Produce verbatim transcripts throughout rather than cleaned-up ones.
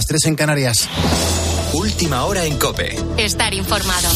las tres en Canarias. Última hora en COPE. Estar informado.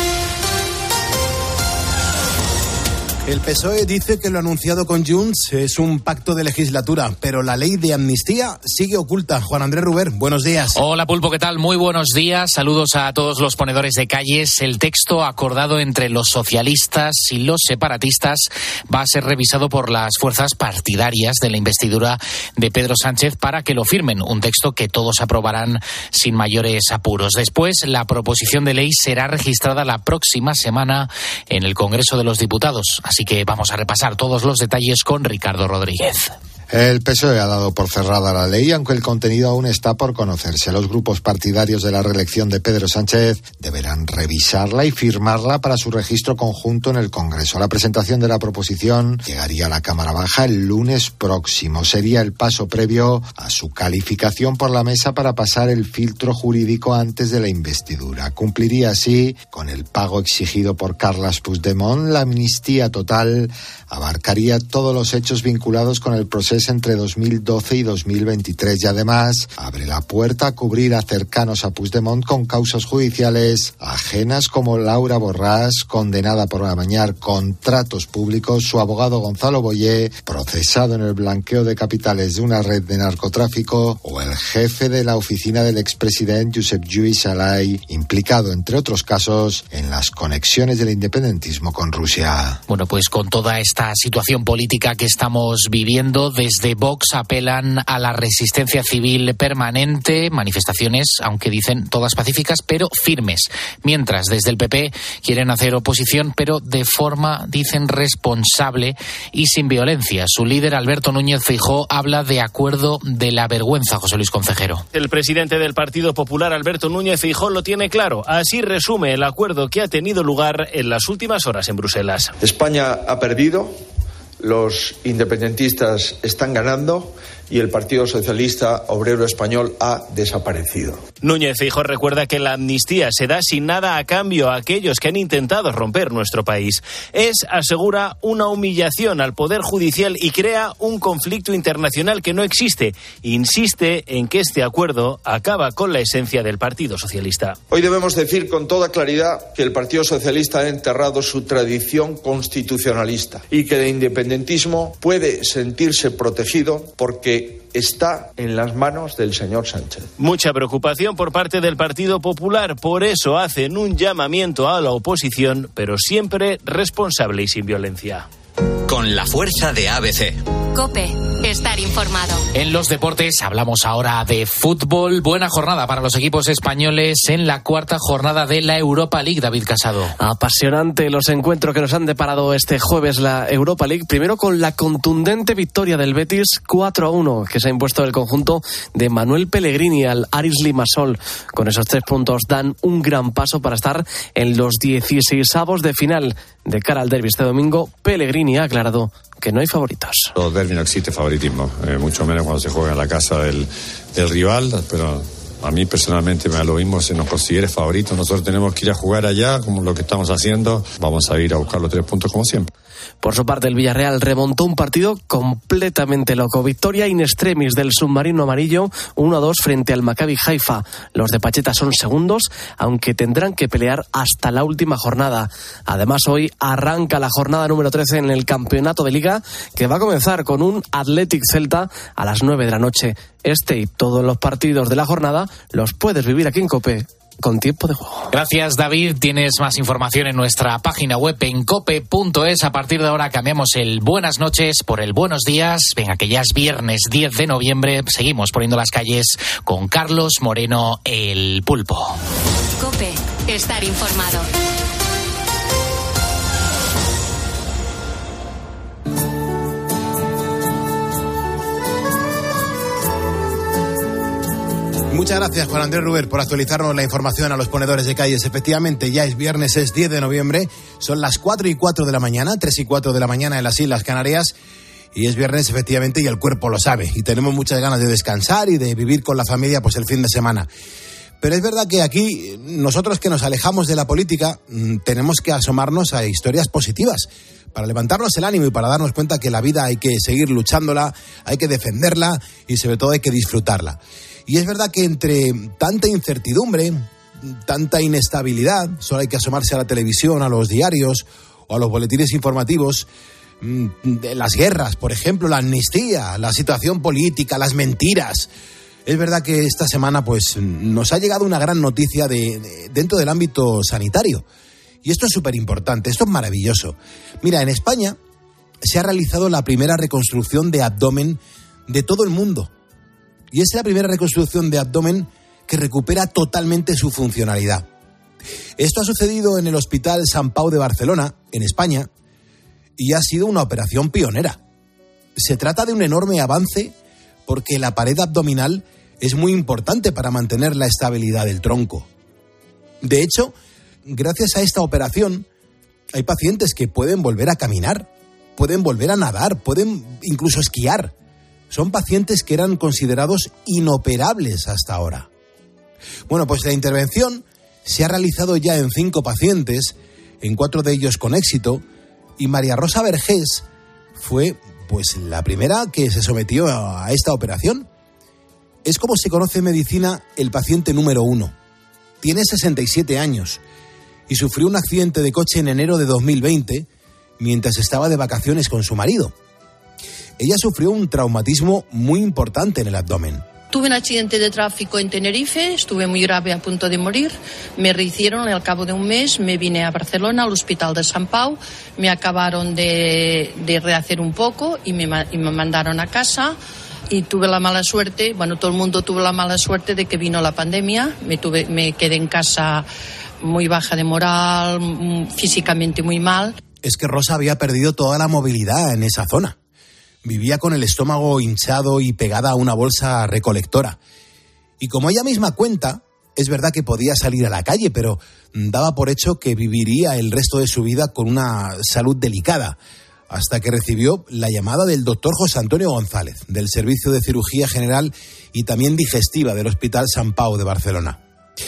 El P S O E dice que lo anunciado con Junts es un pacto de legislatura, pero la ley de amnistía sigue oculta. Juan Andrés Ruber, buenos días. Hola Pulpo, ¿qué tal? Muy buenos días. Saludos a todos los ponedores de calles. El texto acordado entre los socialistas y los separatistas va a ser revisado por las fuerzas partidarias de la investidura de Pedro Sánchez para que lo firmen. Un texto que todos aprobarán sin mayores apuros. Después, la proposición de ley será registrada la próxima semana en el Congreso de los Diputados. Así que vamos a repasar todos los detalles con Ricardo Rodríguez. El P S O E ha dado por cerrada la ley, aunque el contenido aún está por conocerse. Los grupos partidarios de la reelección de Pedro Sánchez deberán revisarla y firmarla para su registro conjunto en el Congreso. La presentación de la proposición llegaría a la Cámara Baja el lunes próximo. Sería el paso previo a su calificación por la mesa para pasar el filtro jurídico antes de la investidura. Cumpliría así con el pago exigido por Carles Puigdemont. La amnistía total abarcaría todos los hechos vinculados con el proceso entre dos mil doce y dos mil veintitrés y además abre la puerta a cubrir a cercanos a Puigdemont con causas judiciales ajenas como Laura Borràs, condenada por amañar contratos públicos, su abogado Gonzalo Boyer, procesado en el blanqueo de capitales de una red de narcotráfico, o el jefe de la oficina del expresidente Josep Lluís Salai, implicado entre otros casos en las conexiones del independentismo con Rusia. Bueno, pues con toda esta situación política que estamos viviendo, de Desde Vox apelan a la resistencia civil permanente, manifestaciones, aunque dicen todas pacíficas, pero firmes. Mientras, desde el P P quieren hacer oposición, pero de forma, dicen, responsable y sin violencia. Su líder, Alberto Núñez Feijóo, habla de acuerdo de la vergüenza, José Luis Concejero. El presidente del Partido Popular, Alberto Núñez Feijóo, lo tiene claro. Así resume el acuerdo que ha tenido lugar en las últimas horas en Bruselas. España ha perdido. Los independentistas están ganando y el Partido Socialista Obrero Español ha desaparecido. Núñez Feijóo recuerda que la amnistía se da sin nada a cambio a aquellos que han intentado romper nuestro país. Es, asegura, una humillación al Poder Judicial y crea un conflicto internacional que no existe. Insiste en que este acuerdo acaba con la esencia del Partido Socialista. Hoy debemos decir con toda claridad que el Partido Socialista ha enterrado su tradición constitucionalista y que el independentismo puede sentirse protegido porque está en las manos del señor Sánchez. Mucha preocupación por parte del Partido Popular, por eso hacen un llamamiento a la oposición, pero siempre responsable y sin violencia. Con la fuerza de A B C. COPE, estar informado. En los deportes hablamos ahora de fútbol. Buena jornada para los equipos españoles en la cuarta jornada de la Europa League, David Casado. Apasionante los encuentros que nos han deparado este jueves la Europa League. Primero con la contundente victoria del Betis cuatro a uno, que se ha impuesto el conjunto de Manuel Pellegrini al Aris Limassol. Con esos tres puntos dan un gran paso para estar en los dieciseisavos de final. De cara al derbi este domingo, Pellegrini ha aclarado que no hay favoritos. Los derbi no existe favoritismo, eh, mucho menos cuando se juega en la casa del, del rival, pero a mí personalmente me da lo mismo si nos consideres favoritos. Nosotros tenemos que ir a jugar allá, como lo que estamos haciendo. Vamos a ir a buscar los tres puntos como siempre. Por su parte, el Villarreal remontó un partido completamente loco. Victoria in extremis del submarino amarillo, uno a dos frente al Maccabi Haifa. Los de Pacheta son segundos, aunque tendrán que pelear hasta la última jornada. Además, hoy arranca la jornada número trece en el campeonato de Liga, que va a comenzar con un Athletic Celta a las nueve de la noche. Este y todos los partidos de la jornada los puedes vivir aquí en COPE con tiempo de juego. Gracias, David. Tienes más información en nuestra página web en cope punto es. A partir de ahora cambiamos el buenas noches por el buenos días. Venga, que ya es viernes diez de noviembre. Seguimos poniendo las calles con Carlos Moreno, el Pulpo. COPE, estar informado. Muchas gracias, Juan Andrés Ruber, por actualizarnos la información a los ponedores de calles. Efectivamente, ya es viernes, es diez de noviembre, son las cuatro y cuatro de la mañana, tres y cuatro de la mañana en las Islas Canarias, y es viernes, efectivamente, y el cuerpo lo sabe, y tenemos muchas ganas de descansar y de vivir con la familia pues el fin de semana. Pero es verdad que aquí, nosotros que nos alejamos de la política, tenemos que asomarnos a historias positivas, para levantarnos el ánimo y para darnos cuenta que la vida hay que seguir luchándola, hay que defenderla y sobre todo hay que disfrutarla. Y es verdad que entre tanta incertidumbre, tanta inestabilidad, solo hay que asomarse a la televisión, a los diarios o a los boletines informativos, de las guerras, por ejemplo, la amnistía, la situación política, las mentiras. Es verdad que esta semana pues nos ha llegado una gran noticia de, de, dentro del ámbito sanitario. Y esto es súper importante, esto es maravilloso. Mira, en España se ha realizado la primera reconstrucción de abdomen de todo el mundo. Y es la primera reconstrucción de abdomen que recupera totalmente su funcionalidad. Esto ha sucedido en el Hospital Sant Pau de Barcelona, en España, y ha sido una operación pionera. Se trata de un enorme avance porque la pared abdominal es muy importante para mantener la estabilidad del tronco. De hecho, gracias a esta operación, hay pacientes que pueden volver a caminar, pueden volver a nadar, pueden incluso esquiar. Son pacientes que eran considerados inoperables hasta ahora. Bueno, pues la intervención se ha realizado ya en cinco pacientes, en cuatro de ellos con éxito, y María Rosa Vergés fue pues la primera que se sometió a esta operación. Es como se conoce en medicina el paciente número uno. Tiene sesenta y siete años y sufrió un accidente de coche en enero de dos mil veinte mientras estaba de vacaciones con su marido. Ella sufrió un traumatismo muy importante en el abdomen. Tuve un accidente de tráfico en Tenerife, estuve muy grave, a punto de morir. Me rehicieron al cabo de un mes, me vine a Barcelona, al Hospital de Sant Pau, me acabaron de, de rehacer un poco y me, y me mandaron a casa. Y tuve la mala suerte, bueno, todo el mundo tuvo la mala suerte de que vino la pandemia. Me, tuve, me quedé en casa muy baja de moral, físicamente muy mal. Es que Rosa había perdido toda la movilidad en esa zona. Vivía con el estómago hinchado y pegada a una bolsa recolectora. Y como ella misma cuenta, es verdad que podía salir a la calle, pero daba por hecho que viviría el resto de su vida con una salud delicada, hasta que recibió la llamada del doctor José Antonio González, del Servicio de Cirugía General y también Digestiva del Hospital Sant Pau de Barcelona.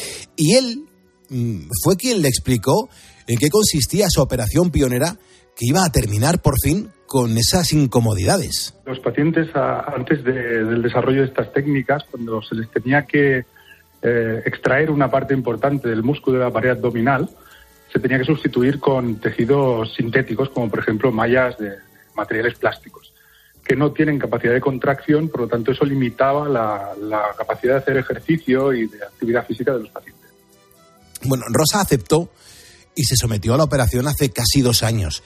Y él mmm, fue quien le explicó en qué consistía su operación pionera que iba a terminar por fin con esas incomodidades. Los pacientes, a, antes de, del desarrollo de estas técnicas, cuando se les tenía que eh, extraer una parte importante del músculo de la pared abdominal, se tenía que sustituir con tejidos sintéticos, como por ejemplo mallas de materiales plásticos, que no tienen capacidad de contracción, por lo tanto eso limitaba la, la capacidad de hacer ejercicio y de actividad física de los pacientes. Bueno, Rosa aceptó y se sometió a la operación hace casi dos años.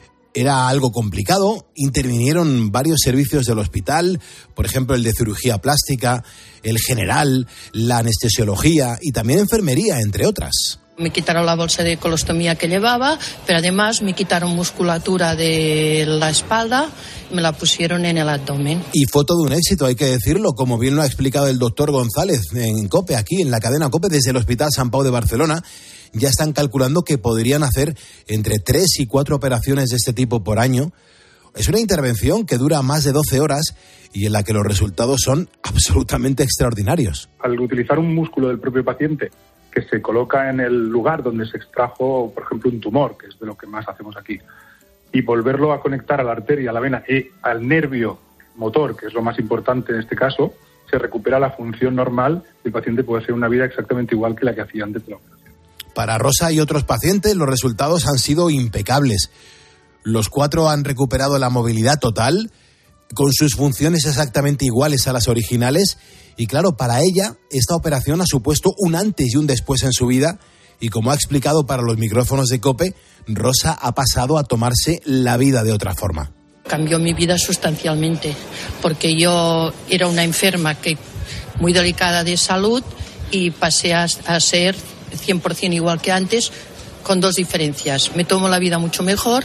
Era algo complicado, intervinieron varios servicios del hospital, por ejemplo el de cirugía plástica, el general, la anestesiología y también enfermería, entre otras. Me quitaron la bolsa de colostomía que llevaba, pero además me quitaron musculatura de la espalda, me la pusieron en el abdomen. Y fue todo un éxito, hay que decirlo, como bien lo ha explicado el doctor González en COPE, aquí en la cadena COPE, desde el Hospital Sant Pau de Barcelona. Ya están calculando que podrían hacer entre tres y cuatro operaciones de este tipo por año. Es una intervención que dura más de doce horas y en la que los resultados son absolutamente extraordinarios. Al utilizar un músculo del propio paciente que se coloca en el lugar donde se extrajo, por ejemplo, un tumor, que es de lo que más hacemos aquí, y volverlo a conectar a la arteria, a la vena y al nervio motor, que es lo más importante en este caso, se recupera la función normal y el paciente puede hacer una vida exactamente igual que la que hacía antes de la operación. Para Rosa y otros pacientes, los resultados han sido impecables. Los cuatro han recuperado la movilidad total, con sus funciones exactamente iguales a las originales. Y claro, para ella, esta operación ha supuesto un antes y un después en su vida. Y como ha explicado para los micrófonos de COPE, Rosa ha pasado a tomarse la vida de otra forma. Cambió mi vida sustancialmente, porque yo era una enferma que muy delicada de salud y pasé a, a ser cien por ciento igual que antes, con dos diferencias. Me tomo la vida mucho mejor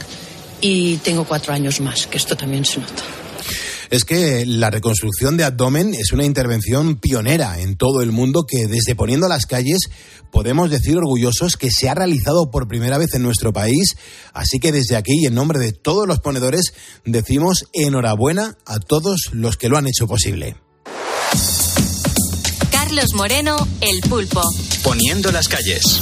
y tengo cuatro años más, que esto también se nota. Es que la reconstrucción de abdomen es una intervención pionera en todo el mundo que desde Poniendo las Calles podemos decir orgullosos que se ha realizado por primera vez en nuestro país. Así que desde aquí y en nombre de todos los ponedores decimos enhorabuena a todos los que lo han hecho posible. Carlos Moreno, El Pulpo. Poniendo las Calles.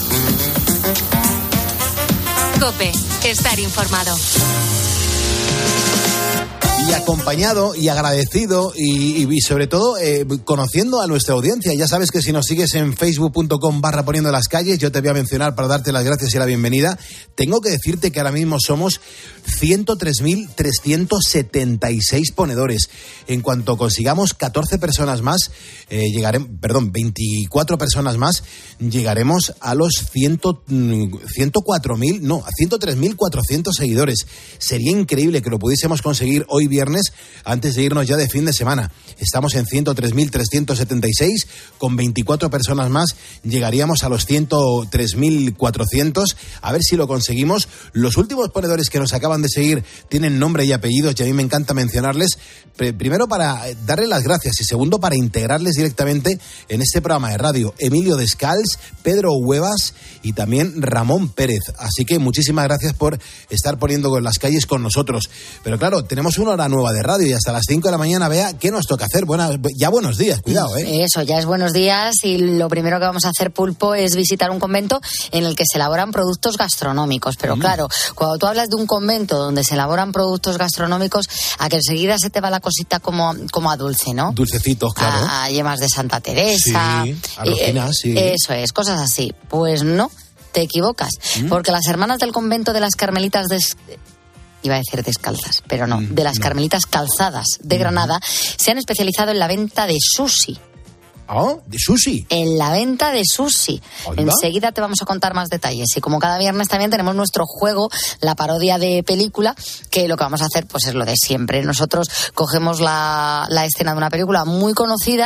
COPE, estar informado. y acompañado y agradecido y, y, y sobre todo eh, conociendo a nuestra audiencia. Ya sabes que si nos sigues en facebook punto com barra poniendo las calles, yo te voy a mencionar para darte las gracias y la bienvenida. Tengo que decirte que ahora mismo somos ciento tres mil trescientos setenta y seis ponedores. En cuanto consigamos catorce personas más, eh, llegaremos, perdón, veinticuatro personas más, llegaremos a los ciento cuatro mil, no, a ciento tres mil cuatrocientos seguidores. Sería increíble que lo pudiésemos conseguir hoy viernes antes de irnos ya de fin de semana. Estamos en ciento tres mil trescientos setenta y seis, con veinticuatro personas más llegaríamos a los ciento tres mil cuatrocientos. A ver si lo conseguimos. Los últimos ponedores que nos acaban de seguir tienen nombre y apellidos y a mí me encanta mencionarles, primero para darles las gracias y segundo para integrarles directamente en este programa de radio. Emilio Descals, Pedro Huevas y también Ramón Pérez. Así que muchísimas gracias por estar poniendo las calles con nosotros. Pero claro, tenemos una hora nueva de radio y hasta las cinco de la mañana, Bea, ¿qué nos toca hacer? Buena, ya buenos días, cuidado, ¿eh? Eso, ya es buenos días y lo primero que vamos a hacer, Pulpo, es visitar un convento en el que se elaboran productos gastronómicos. Pero mm. claro, cuando tú hablas de un convento donde se elaboran productos gastronómicos, a que enseguida se te va la cosita como, como a dulce, ¿no? Dulcecitos, claro. A, a yemas de Santa Teresa. Sí, a Rocina, eh, sí. Eso es, cosas así. Pues no, te equivocas. Mm. Porque las hermanas del convento de las Carmelitas des... iba a decir descalzas, pero no, de las Carmelitas Calzadas de Granada, se han especializado en la venta de sushi. ¿Oh? ¿De sushi? En la venta de sushi. ¿Onda? Enseguida te vamos a contar más detalles. Y como cada viernes también tenemos nuestro juego, la parodia de película, que lo que vamos a hacer pues es lo de siempre. Nosotros cogemos la, la escena de una película muy conocida,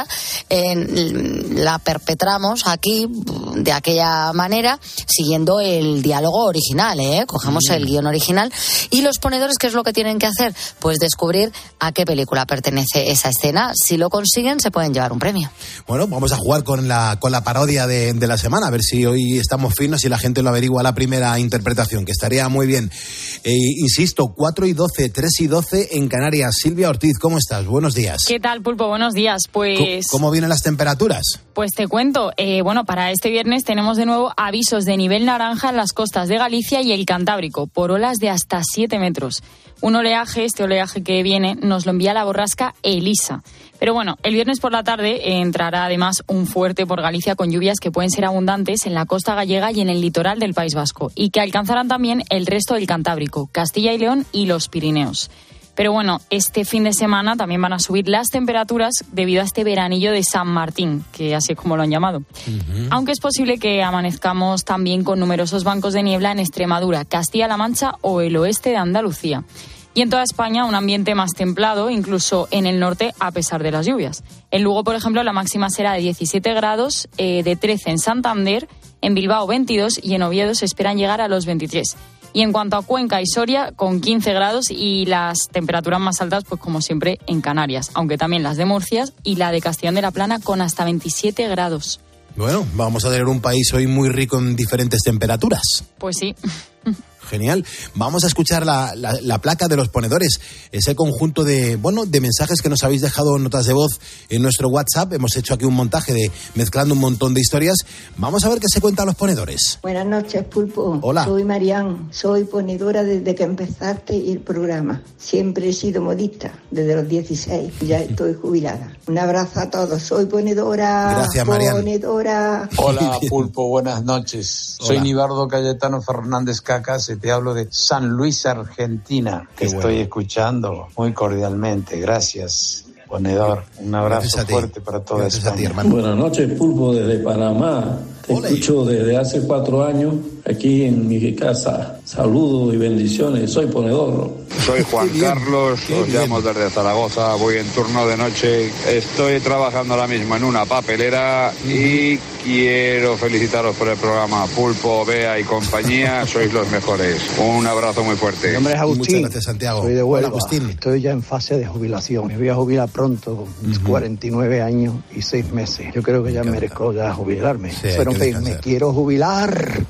en, la perpetramos aquí de aquella manera, siguiendo el diálogo original, ¿eh? Cogemos mm. el guión original y los ponedores, ¿qué es lo que tienen que hacer? Pues descubrir a qué película pertenece esa escena. Si lo consiguen, se pueden llevar un premio. Bueno, vamos a jugar con la con la parodia de, de la semana, a ver si hoy estamos finos y la gente lo averigua a la primera interpretación, que estaría muy bien. Eh, insisto, cuatro y doce, tres y doce en Canarias. Silvia Ortiz, ¿cómo estás? Buenos días. ¿Qué tal, Pulpo? Buenos días. Pues... ¿Cómo, cómo vienen las temperaturas? Pues te cuento. Eh, bueno, para este viernes tenemos de nuevo avisos de nivel naranja en las costas de Galicia y el Cantábrico, por olas de hasta siete metros. Un oleaje, este oleaje que viene, nos lo envía la borrasca Elisa. Pero bueno, el viernes por la tarde entrará además un fuerte por Galicia con lluvias que pueden ser abundantes en la costa gallega y en el litoral del País Vasco y que alcanzarán también el resto del Cantábrico, Castilla y León y los Pirineos. Pero bueno, este fin de semana también van a subir las temperaturas debido a este veranillo de San Martín, que así es como lo han llamado. Uh-huh. Aunque es posible que amanezcamos también con numerosos bancos de niebla en Extremadura, Castilla-La Mancha o el oeste de Andalucía. Y en toda España un ambiente más templado, incluso en el norte, a pesar de las lluvias. En Lugo, por ejemplo, la máxima será de diecisiete grados, eh, de trece en Santander, en Bilbao veintidós y en Oviedo se esperan llegar a los veintitrés. Y en cuanto a Cuenca y Soria, con quince grados y las temperaturas más altas, pues como siempre, en Canarias, aunque también las de Murcia y la de Castellón de la Plana con hasta veintisiete grados. Bueno, vamos a tener un país hoy muy rico en diferentes temperaturas. Pues sí. Genial. Vamos a escuchar la, la, la placa de los ponedores, ese conjunto de, bueno, de mensajes que nos habéis dejado en notas de voz en nuestro WhatsApp. Hemos hecho aquí un montaje de mezclando un montón de historias. Vamos a ver qué se cuentan los ponedores. Buenas noches, Pulpo. Hola. Soy Marián, soy ponedora desde que empezaste el programa. Siempre he sido modista, desde los dieciséis. Ya estoy jubilada. Un abrazo a todos. Soy ponedora. Gracias, Marián. Ponedora. Hola, Pulpo. Buenas noches. Hola. Soy Nibardo Cayetano Fernández Cacas. Te hablo de San Luis, Argentina. Te estoy bueno. escuchando muy cordialmente. Gracias, ponedor. Un abrazo fuerte para toda Gracias España. A ti, hermano. Buenas noches, Pulpo, desde Panamá. Te Olé. escucho desde hace cuatro años aquí en mi casa. Saludos y bendiciones. Soy ponedor. Soy Juan Carlos, os llamo desde Zaragoza. Voy en turno de noche. Estoy trabajando ahora mismo en una papelera y quiero felicitaros por el programa. Pulpo, Bea y compañía, sois los mejores. Un abrazo muy fuerte. Mi nombre es Agustín. Muchas gracias, Santiago. Soy de Huelva. Hola, Agustín. Estoy ya en fase de jubilación. Me voy a jubilar pronto, con mis uh-huh. cuarenta y nueve años y seis meses. Yo creo que ya merezco ya jubilarme. Sí, pero en fin, me quiero jubilar así,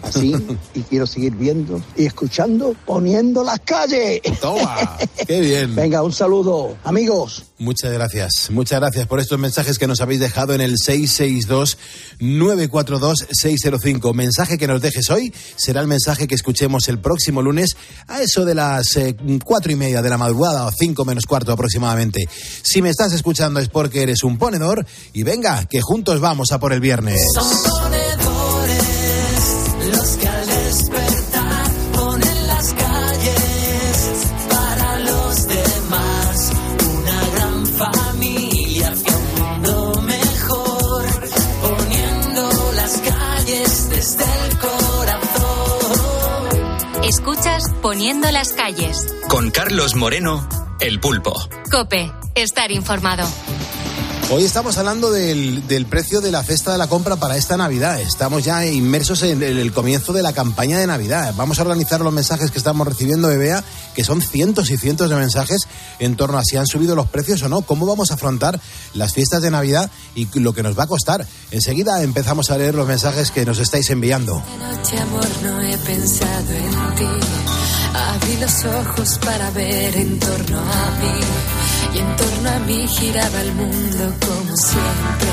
y quiero seguir viendo y escuchando Poniendo las Calles. Toma, qué bien. Venga, un saludo, amigos. Muchas gracias, muchas gracias por estos mensajes que nos habéis dejado en el seis seis dos, nueve cuatro dos, seis cero cinco. Mensaje que nos dejes hoy será el mensaje que escuchemos el próximo lunes a eso de las eh, cuatro y media de la madrugada o cinco menos cuarto aproximadamente. Si me estás escuchando es porque eres un ponedor y venga, que juntos vamos a por el viernes. Son ponedores los que al despertar ponen las calles para los demás. Una gran familia hacia un mundo mejor, poniendo las calles desde el corazón. Escuchas Poniendo las Calles. Con Carlos Moreno, El Pulpo. COPE, estar informado. Hoy estamos hablando del, del precio de la cesta de la compra para esta Navidad. Estamos ya inmersos en el, el comienzo de la campaña de Navidad. Vamos a organizar los mensajes que estamos recibiendo de Bea, que son cientos y cientos de mensajes en torno a si han subido los precios o no, cómo vamos a afrontar las fiestas de Navidad y lo que nos va a costar. Enseguida empezamos a leer los mensajes que nos estáis enviando. De noche, amor, no he pensado en ti. Abrí los ojos para ver en torno a mí. Y en torno a mí giraba el mundo como siempre.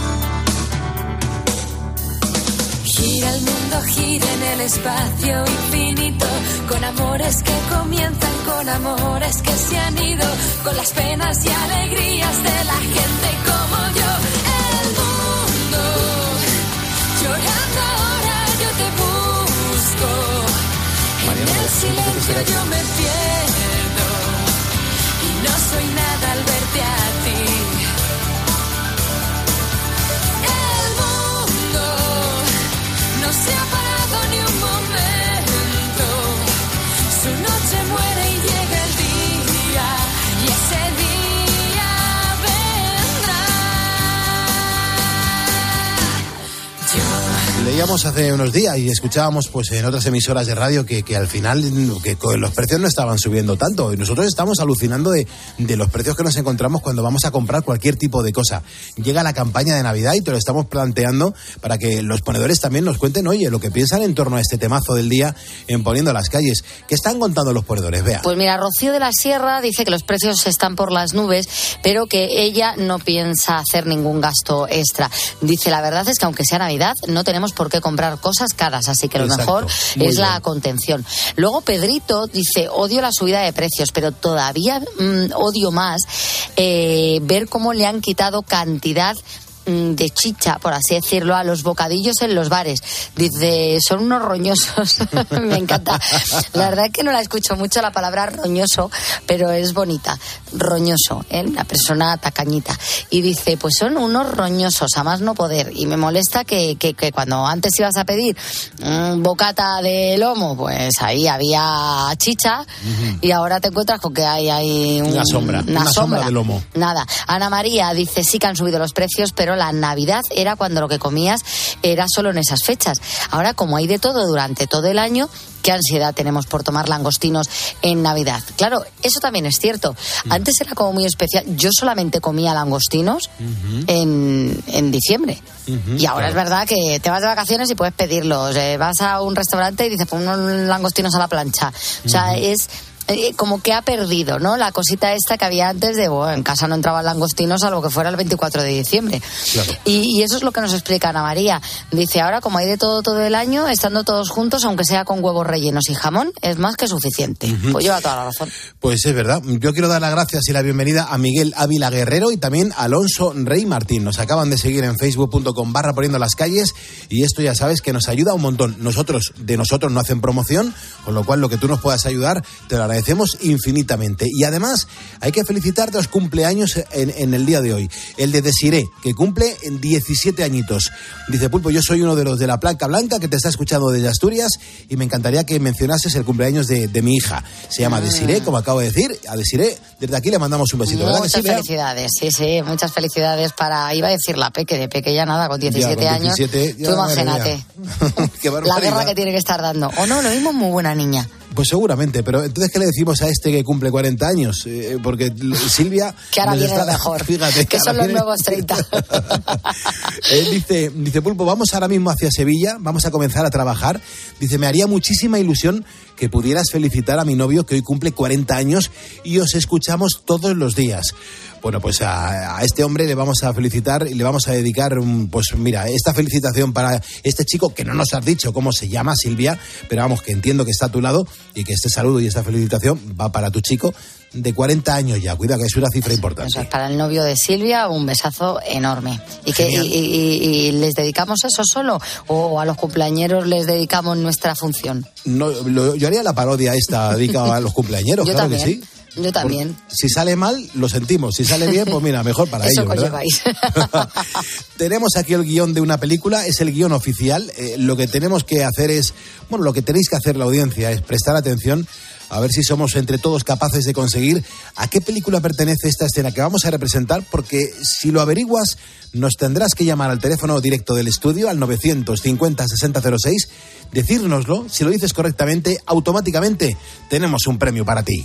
Gira el mundo, gira en el espacio infinito, con amores que comienzan, con amores que se han ido, con las penas y alegrías de la gente como yo. El mundo llorando ahora, yo te busco. En el silencio yo me pierdo y no soy nada al verte a ti. El mundo no se ha parado ni un momento. Su noche muere y llega el día, y ese día vendrá. Yo Leíamos hace unos días y escuchábamos pues en otras emisoras de radio que, que al final que los precios no estaban subiendo tanto. Y nosotros estamos alucinando de, de los precios que nos encontramos cuando vamos a comprar cualquier tipo de cosa. Llega la campaña de Navidad y te lo estamos planteando para que los ponedores también nos cuenten, oye, lo que piensan en torno a este temazo del día en Poniendo las Calles. ¿Qué están contando los ponedores? Vea. Pues mira, Rocío de la Sierra dice que los precios están por las nubes, pero que ella no piensa hacer ningún gasto extra. Dice, la verdad es que aunque sea Navidad, no tenemos por qué comprar cosas caras, así que lo Exacto. mejor Muy es bien. la contención. Luego Pedrito dice, odio la subida de precios, pero todavía mmm, odio más eh, ver cómo le han quitado cantidad de chicha, por así decirlo, a los bocadillos en los bares. Dice, son unos roñosos. Me encanta. La verdad es que no la escucho mucho la palabra roñoso, pero es bonita. Roñoso, ¿eh? Una persona tacañita. Y dice, pues son unos roñosos, a más no poder. Y me molesta que, que, que cuando antes ibas a pedir un bocata de lomo, pues ahí había chicha, uh-huh. y ahora te encuentras con que hay, hay un, una sombra. Una, una sombra de lomo. Nada. Ana María dice, sí que han subido los precios, pero la Navidad era cuando lo que comías era solo en esas fechas. Ahora, como hay de todo durante todo el año, qué ansiedad tenemos por tomar langostinos en Navidad. Claro, eso también es cierto. Antes era como muy especial. Yo solamente comía langostinos uh-huh. en, en diciembre. Uh-huh, y ahora claro. es verdad que te vas de vacaciones y puedes pedirlos. Eh, vas a un restaurante y dices, pon unos langostinos a la plancha. O sea, uh-huh. es... como que ha perdido, ¿no? La cosita esta que había antes de, bueno, en casa no entraban langostinos salvo que fuera el veinticuatro de diciembre. Claro. Y, y eso es lo que nos explica Ana María. Dice, ahora como hay de todo todo el año, estando todos juntos, aunque sea con huevos rellenos y jamón, es más que suficiente. Uh-huh. Pues lleva toda la razón. Pues es verdad. Yo quiero dar las gracias y la bienvenida a Miguel Ávila Guerrero y también a Alonso Rey Martín. Nos acaban de seguir en facebook punto com barra Poniendo las Calles y esto ya sabes que nos ayuda un montón. Nosotros, de nosotros no hacen promoción, con lo cual lo que tú nos puedas ayudar, te lo agradecemos infinitamente. Y además hay que felicitar dos cumpleaños en, en el día de hoy. El de Desiré, que cumple en diecisiete añitos. Dice, Pulpo, yo soy uno de los de la placa blanca que te está escuchando desde Asturias y me encantaría que mencionases el cumpleaños de, de mi hija. Se llama Desiré, como acabo de decir. A Desiré, desde aquí le mandamos un besito. Muchas ¿verdad felicidades, sí, sí, muchas felicidades para, iba a decir la Peque, de Peque ya nada, con diecisiete, ya, con diecisiete años. Ya, tú imagínate. La guerra que tiene que estar dando. O no, lo mismo muy buena niña. Pues seguramente, pero entonces ¿qué le decimos a este que cumple cuarenta años? Eh, porque Silvia... que ahora viene lo mejor, fíjate, que son los viene... nuevos treinta. eh, dice, dice Pulpo, vamos ahora mismo hacia Sevilla, vamos a comenzar a trabajar. Dice, me haría muchísima ilusión que pudieras felicitar a mi novio que hoy cumple cuarenta años y os escuchamos todos los días. Bueno, pues a, a este hombre le vamos a felicitar y le vamos a dedicar, un, pues mira, esta felicitación para este chico que no nos has dicho cómo se llama, Silvia, pero vamos, que entiendo que está a tu lado y que este saludo y esta felicitación va para tu chico de cuarenta años ya. Cuidado, que es una cifra importante. Eso es para el novio de Silvia, un besazo enorme. ¿Y, que, y, y, y les dedicamos eso solo? ¿O a los cumpleañeros les dedicamos nuestra función? No, lo, yo haría la parodia esta dedicada a los cumpleañeros, yo claro también. que sí. Yo también. Por, si sale mal, lo sentimos. Si sale bien, pues mira, mejor para Eso ellos, ¿verdad? lleváis. Tenemos aquí el guión de una película, es el guión oficial. Eh, lo que tenemos que hacer es, bueno, lo que tenéis que hacer la audiencia es prestar atención a ver si somos entre todos capaces de conseguir a qué película pertenece esta escena que vamos a representar, porque si lo averiguas, nos tendrás que llamar al teléfono directo del estudio, al novecientos cincuenta sesenta cero seis, decírnoslo. Si lo dices correctamente, automáticamente tenemos un premio para ti.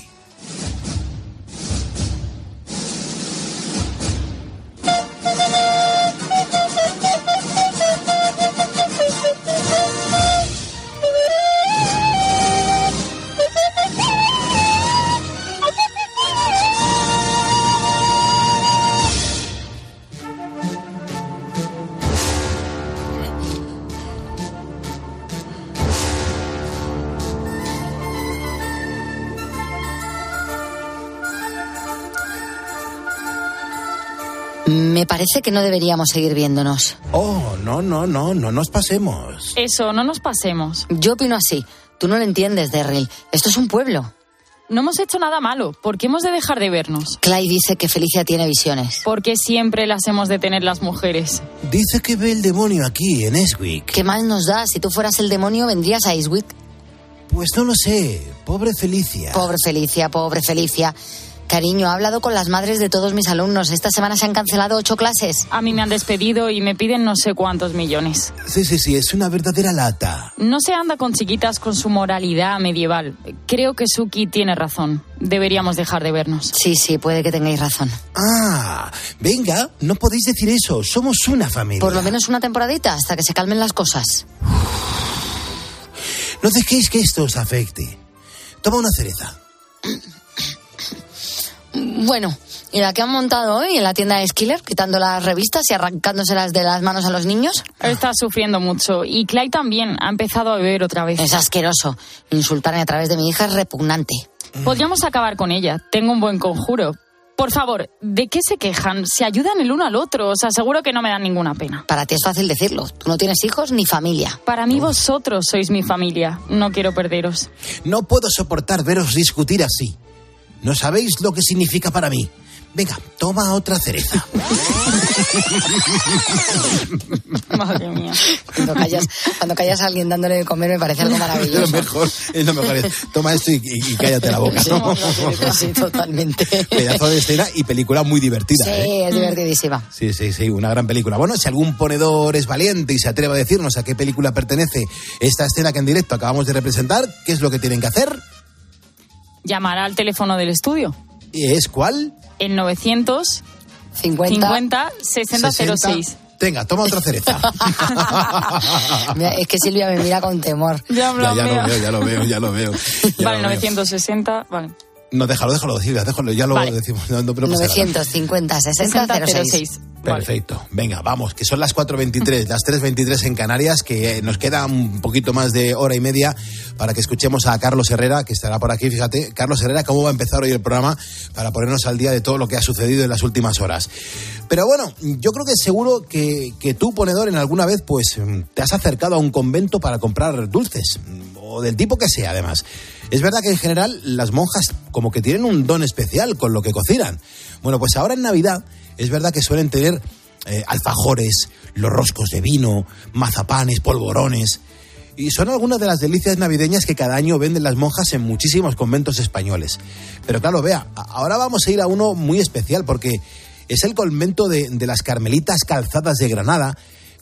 Me parece que no deberíamos seguir viéndonos. Oh, no, no, no, no nos pasemos. Eso, no nos pasemos. Yo opino así. Tú no lo entiendes, Darryl. Esto es un pueblo. No hemos hecho nada malo. ¿Por qué hemos de dejar de vernos? Clyde dice que Felicia tiene visiones. Porque siempre las hemos de tener las mujeres. Dice que ve el demonio aquí, en Eastwick. ¿Qué más nos da? Si tú fueras el demonio, vendrías a Eastwick. Pues no lo sé. Pobre Felicia. Pobre Felicia, pobre Felicia. Cariño, he hablado con las madres de todos mis alumnos. Esta semana se han cancelado ocho clases. A mí me han despedido y me piden no sé cuántos millones. Sí, sí, sí, es una verdadera lata. No se anda con chiquitas con su moralidad medieval. Creo que Suki tiene razón. Deberíamos dejar de vernos. Sí, sí, puede que tengáis razón. Ah, venga, no podéis decir eso. Somos una familia. Por lo menos una temporadita, hasta que se calmen las cosas. No dejéis que esto os afecte. Toma una cereza. Bueno, ¿y la que han montado hoy en la tienda de Skiller, quitando las revistas y arrancándoselas de las manos a los niños? Está sufriendo mucho. Y Clyde también ha empezado a beber otra vez. Es asqueroso. Insultarme a través de mi hija es repugnante. Podríamos acabar con ella. Tengo un buen conjuro. Por favor, ¿de qué se quejan? Se ayudan el uno al otro. Os aseguro que no me dan ninguna pena. Para ti es fácil decirlo. Tú no tienes hijos ni familia. Para mí vosotros sois mi familia. No quiero perderos. No puedo soportar veros discutir así. No sabéis lo que significa para mí. Venga, toma otra cereza. Madre mía. Cuando callas, cuando callas a alguien dándole de comer me parece algo maravilloso. Es lo mejor, es lo mejor. Toma esto y, y, y cállate la boca. Sí, ¿no? sí, totalmente. Pedazo de escena y película muy divertida. Sí, ¿eh? es divertidísima. Sí, sí, sí, una gran película. Bueno, si algún ponedor es valiente y se atreve a decirnos a qué película pertenece esta escena que en directo acabamos de representar, ¿qué es lo que tienen que hacer? Llamar al teléfono del estudio. ¿Y es cuál? El novecientos cincuenta sesenta cero seis. Venga, toma otra cereza. Mira, es que Silvia me mira con temor. Ya, ya, ya lo veo, ya lo veo, ya lo veo. Ya vale, lo novecientos sesenta, veo. Vale. No, déjalo, déjalo, Silvia, déjalo, ya lo vale. decimos. No, no, no novecientos cincuenta sesenta cero seis. Perfecto. Venga, vamos, que son las cuatro veintitrés, las tres veintitrés en Canarias, que nos queda un poquito más de hora y media para que escuchemos a Carlos Herrera, que estará por aquí. Fíjate, Carlos Herrera, cómo va a empezar hoy el programa para ponernos al día de todo lo que ha sucedido en las últimas horas. Pero bueno, yo creo que seguro que, que tú, ponedor, en alguna vez pues te has acercado a un convento para comprar dulces, o del tipo que sea, además. Es verdad que en general las monjas como que tienen un don especial con lo que cocinan. Bueno, pues ahora en Navidad es verdad que suelen tener eh, alfajores, los roscos de vino, mazapanes, polvorones. Y son algunas de las delicias navideñas que cada año venden las monjas en muchísimos conventos españoles. Pero claro, vea, ahora vamos a ir a uno muy especial porque es el convento de, de las Carmelitas Calzadas de Granada,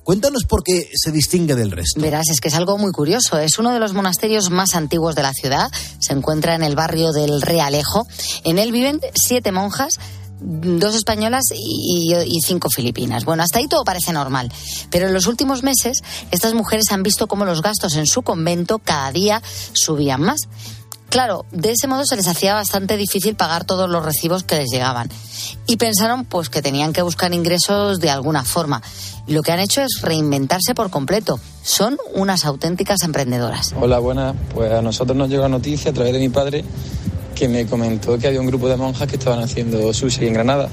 Cuéntanos por qué se distingue del resto. Verás, es que es algo muy curioso. Es uno de los monasterios más antiguos de la ciudad. Se encuentra en el barrio del Realejo. En él viven siete monjas, dos españolas y, y cinco filipinas. Bueno, hasta ahí todo parece normal. Pero en los últimos meses, estas mujeres han visto cómo los gastos en su convento cada día subían más. Claro, de ese modo se les hacía bastante difícil pagar todos los recibos que les llegaban. Y pensaron pues que tenían que buscar ingresos de alguna forma. Lo que han hecho es reinventarse por completo. Son unas auténticas emprendedoras. Hola, buenas. Pues a nosotros nos llegó la noticia a través de mi padre, que me comentó que había un grupo de monjas que estaban haciendo sushi en Granada.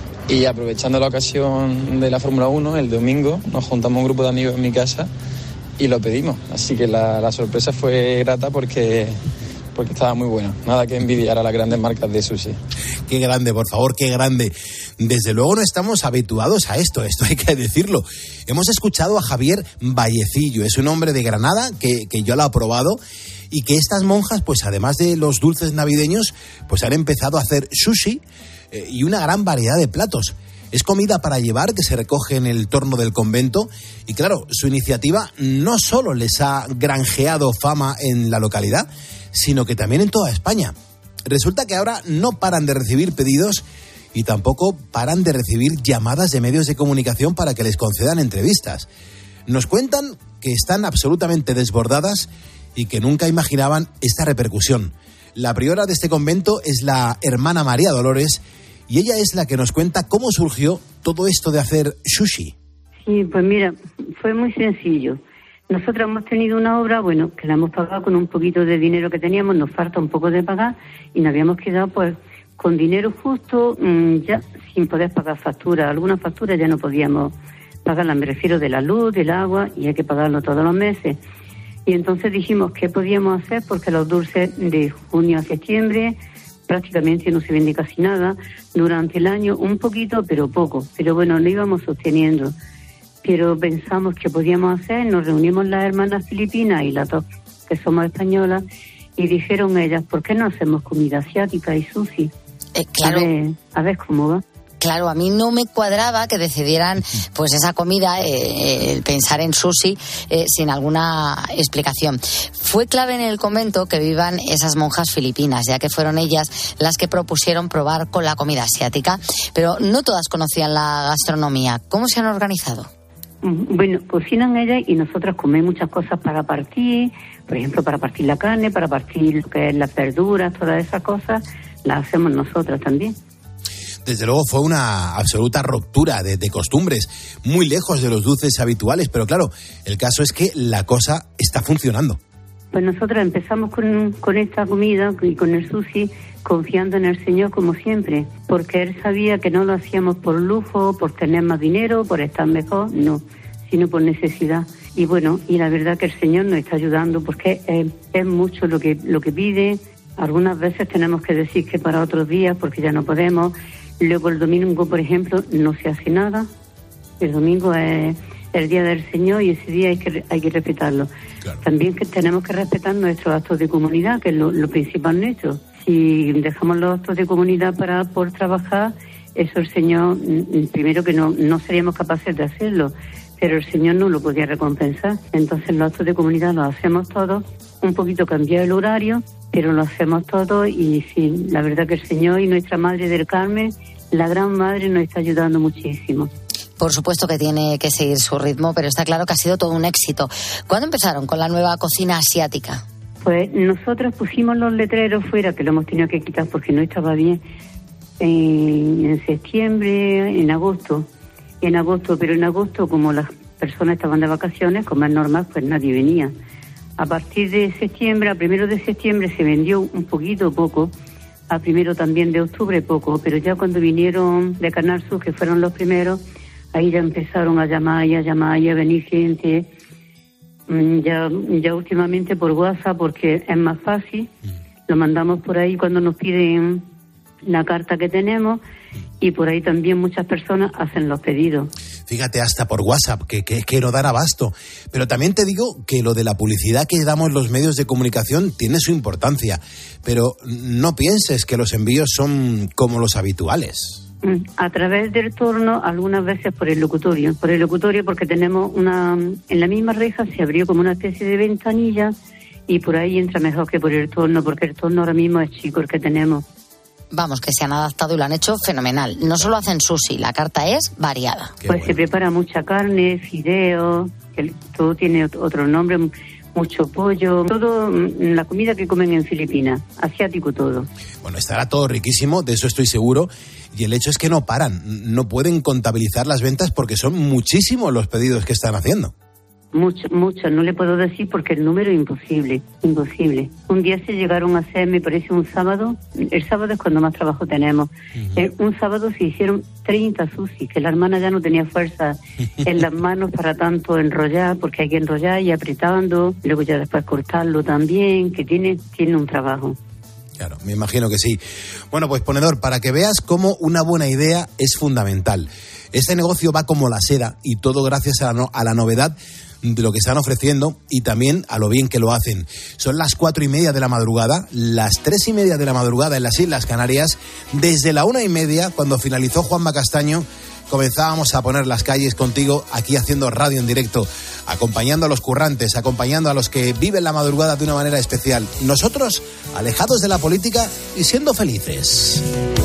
Y aprovechando la ocasión de la Fórmula uno, el domingo nos juntamos un grupo de amigos en mi casa y lo pedimos. Así que la, la sorpresa fue grata porque... porque estaba muy bueno. Nada que envidiar a las grandes marcas de sushi. Qué grande, por favor, qué grande. Desde luego no estamos habituados a esto, esto hay que decirlo. Hemos escuchado a Javier Vallecillo, es un hombre de Granada que, que yo lo he probado y que estas monjas, pues además de los dulces navideños, pues han empezado a hacer sushi eh, y una gran variedad de platos. Es comida para llevar que se recoge en el torno del convento y claro, su iniciativa no solo les ha granjeado fama en la localidad, sino que también en toda España. Resulta que ahora no paran de recibir pedidos y tampoco paran de recibir llamadas de medios de comunicación para que les concedan entrevistas. Nos cuentan que están absolutamente desbordadas y que nunca imaginaban esta repercusión. La priora de este convento es la hermana María Dolores y ella es la que nos cuenta cómo surgió todo esto de hacer sushi. Sí, pues mira, fue muy sencillo. Nosotros hemos tenido una obra, bueno, que la hemos pagado con un poquito de dinero que teníamos, nos falta un poco de pagar y nos habíamos quedado pues con dinero justo, mmm, ya sin poder pagar facturas. Algunas facturas ya no podíamos pagarlas, me refiero de la luz, del agua, y hay que pagarlo todos los meses. Y entonces dijimos qué podíamos hacer porque los dulces de junio a septiembre prácticamente no se vende casi nada. Durante el año un poquito, pero poco. Pero bueno, lo íbamos sosteniendo. Pero pensamos que podíamos hacer, nos reunimos las hermanas filipinas y las dos que somos españolas y dijeron ellas, ¿por qué no hacemos comida asiática y sushi? Eh, claro. A ver, a ver cómo va. Claro, a mí no me cuadraba que decidieran pues esa comida, eh, eh, pensar en sushi eh, sin alguna explicación. Fue clave en el convento que vivan esas monjas filipinas, ya que fueron ellas las que propusieron probar con la comida asiática, pero no todas conocían la gastronomía. ¿Cómo se han organizado? Bueno, cocinan ellas y nosotros comemos muchas cosas para partir, por ejemplo, para partir la carne, para partir lo que es las verduras, todas esas cosas, las hacemos nosotras también. Desde luego fue una absoluta ruptura de, de costumbres, muy lejos de los dulces habituales, pero claro, el caso es que la cosa está funcionando. Pues nosotros empezamos con, con esta comida y con el sushi confiando en el Señor como siempre, porque Él sabía que no lo hacíamos por lujo, por tener más dinero, por estar mejor, no, sino por necesidad. Y bueno, y la verdad que el Señor nos está ayudando porque es, es mucho lo que, lo que pide. Algunas veces tenemos que decir que para otros días porque ya no podemos. Luego el domingo, por ejemplo, no se hace nada. El domingo es el día del Señor y ese día hay que, hay que respetarlo. Claro. También que tenemos que respetar nuestros actos de comunidad, que es lo, lo principal nuestro. Si dejamos los actos de comunidad para por trabajar, eso el Señor, primero que no, no seríamos capaces de hacerlo, pero el Señor no lo podía recompensar. Entonces los actos de comunidad los hacemos todos, un poquito cambiado el horario, pero lo hacemos todos y sí, la verdad que el Señor y nuestra Madre del Carmen, la Gran Madre, nos está ayudando muchísimo. Por supuesto que tiene que seguir su ritmo, pero está claro que ha sido todo un éxito. ¿Cuándo empezaron con la nueva cocina asiática? Pues nosotros pusimos los letreros fuera, que lo hemos tenido que quitar porque no estaba bien, en, en septiembre, en agosto, en agosto, pero en agosto como las personas estaban de vacaciones, como es normal, pues nadie venía. A partir de septiembre, a primero de septiembre se vendió un poquito, poco, a primero también de octubre poco, pero ya cuando vinieron de Canal Sur, que fueron los primeros, ahí ya empezaron a llamar y a llamar y a venir gente. Ya, ya últimamente por WhatsApp porque es más fácil, lo mandamos por ahí cuando nos piden la carta que tenemos y por ahí también muchas personas hacen los pedidos. Fíjate, hasta por WhatsApp, que, que, que no dan abasto. Pero también te digo que lo de la publicidad que damos los medios de comunicación tiene su importancia. Pero no pienses que los envíos son como los habituales. A través del torno, algunas veces por el locutorio. Por el locutorio porque tenemos una... En la misma reja se abrió como una especie de ventanilla y por ahí entra mejor que por el torno, porque el torno ahora mismo es chico el que tenemos. Vamos, que se han adaptado y lo han hecho fenomenal. No solo hacen sushi, la carta es variada. Qué pues bueno. Se prepara mucha carne, fideos, el, todo tiene otro nombre, mucho pollo, todo la comida que comen en Filipinas, asiático todo. Bueno, estará todo riquísimo, de eso estoy seguro. Y el hecho es que no paran, no pueden contabilizar las ventas porque son muchísimos los pedidos que están haciendo. Muchos, muchos, no le puedo decir porque el número es imposible, imposible. Un día se llegaron a hacer, me parece un sábado, el sábado es cuando más trabajo tenemos. Uh-huh. Eh, un sábado se hicieron treinta sushi, que la hermana ya no tenía fuerza en las manos para tanto enrollar, porque hay que enrollar y apretando, luego ya después cortarlo también, que tiene, tiene un trabajo. Claro, me imagino que sí. Bueno, pues ponedor, para que veas cómo una buena idea es fundamental. Este negocio va como la seda y todo gracias a la, no, a la novedad de lo que están ofreciendo y también a lo bien que lo hacen. Son las cuatro y media de la madrugada, las tres y media de la madrugada en las Islas Canarias. Desde la una y media, cuando finalizó Juanma Castaño, comenzábamos a poner las calles contigo aquí haciendo radio en directo, acompañando a los currantes, acompañando a los que viven la madrugada de una manera especial. Nosotros, alejados de la política y siendo felices.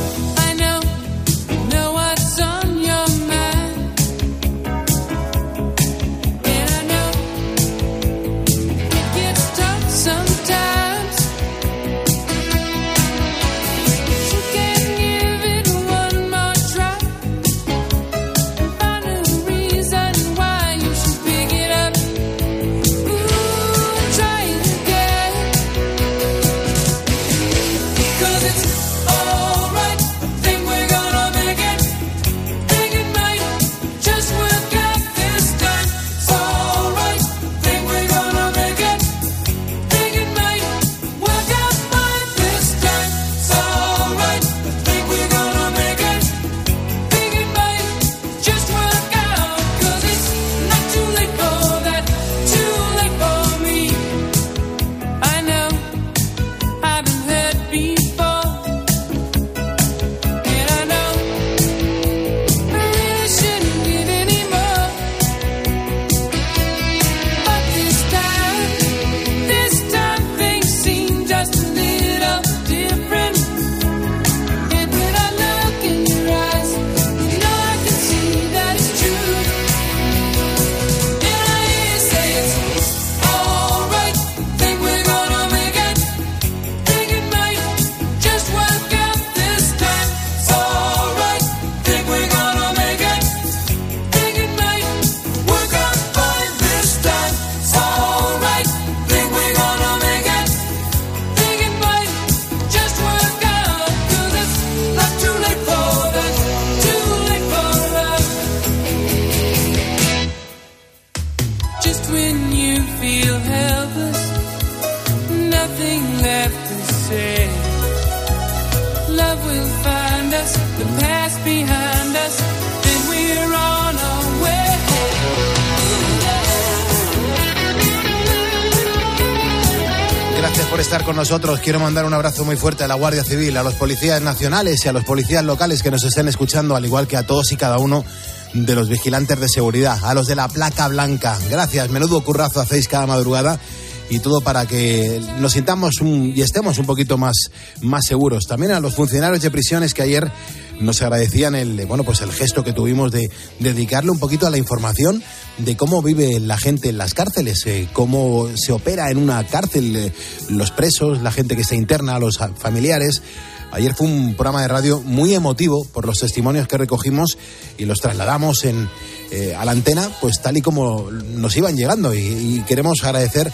Por estar con nosotros. Quiero mandar un abrazo muy fuerte a la Guardia Civil, a los policías nacionales y a los policías locales que nos estén escuchando, al igual que a todos y cada uno de los vigilantes de seguridad, a los de la placa blanca. Gracias, menudo currazo hacéis cada madrugada y todo para que nos sintamos un, y estemos un poquito más, más seguros. También a los funcionarios de prisiones que ayer nos agradecían el, bueno, pues el gesto que tuvimos de, de dedicarle un poquito a la información de cómo vive la gente en las cárceles, eh, cómo se opera en una cárcel, eh, los presos, la gente que está interna, los familiares. Ayer fue un programa de radio muy emotivo por los testimonios que recogimos y los trasladamos en, eh, a la antena, pues tal y como nos iban llegando. Y, y queremos agradecer a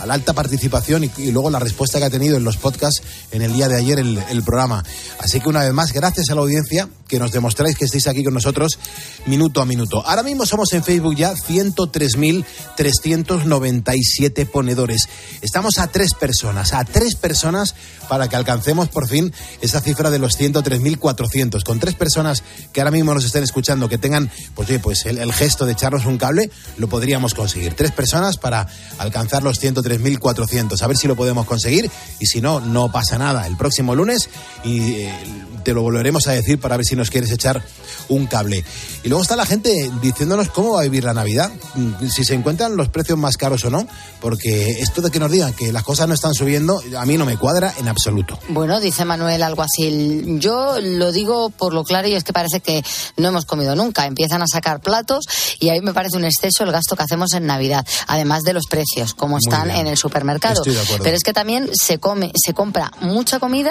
la alta participación y, y luego la respuesta que ha tenido en los podcasts en el día de ayer el, el programa. Así que una vez más, gracias a la audiencia que nos demostráis que estáis aquí con nosotros minuto a minuto. Ahora mismo somos en Facebook ya ciento tres mil trescientos noventa y siete ponedores. Estamos a tres personas, a tres personas para que alcancemos por fin esa cifra de los ciento tres mil cuatrocientos. Con tres personas que ahora mismo nos estén escuchando, que tengan pues, oye, pues el, el gesto de echarnos un cable, lo podríamos conseguir. Tres personas para alcanzar los ciento tres mil cuatrocientos. A ver si lo podemos conseguir y si no, no pasa nada. El próximo lunes y eh, te lo volveremos a decir para ver si nos quieres echar un cable. Y luego está la gente diciéndonos cómo va a vivir la Navidad, si se encuentran los precios más caros o no, porque esto de que nos digan que las cosas no están subiendo, a mí no me cuadra en absoluto. Bueno, dice Manuel algo así, yo lo digo por lo claro y es que parece que no hemos comido nunca, empiezan a sacar platos y a mí me parece un exceso el gasto que hacemos en Navidad, además de los precios, como están en el supermercado. Estoy de acuerdo. Pero es que también se come, se compra mucha comida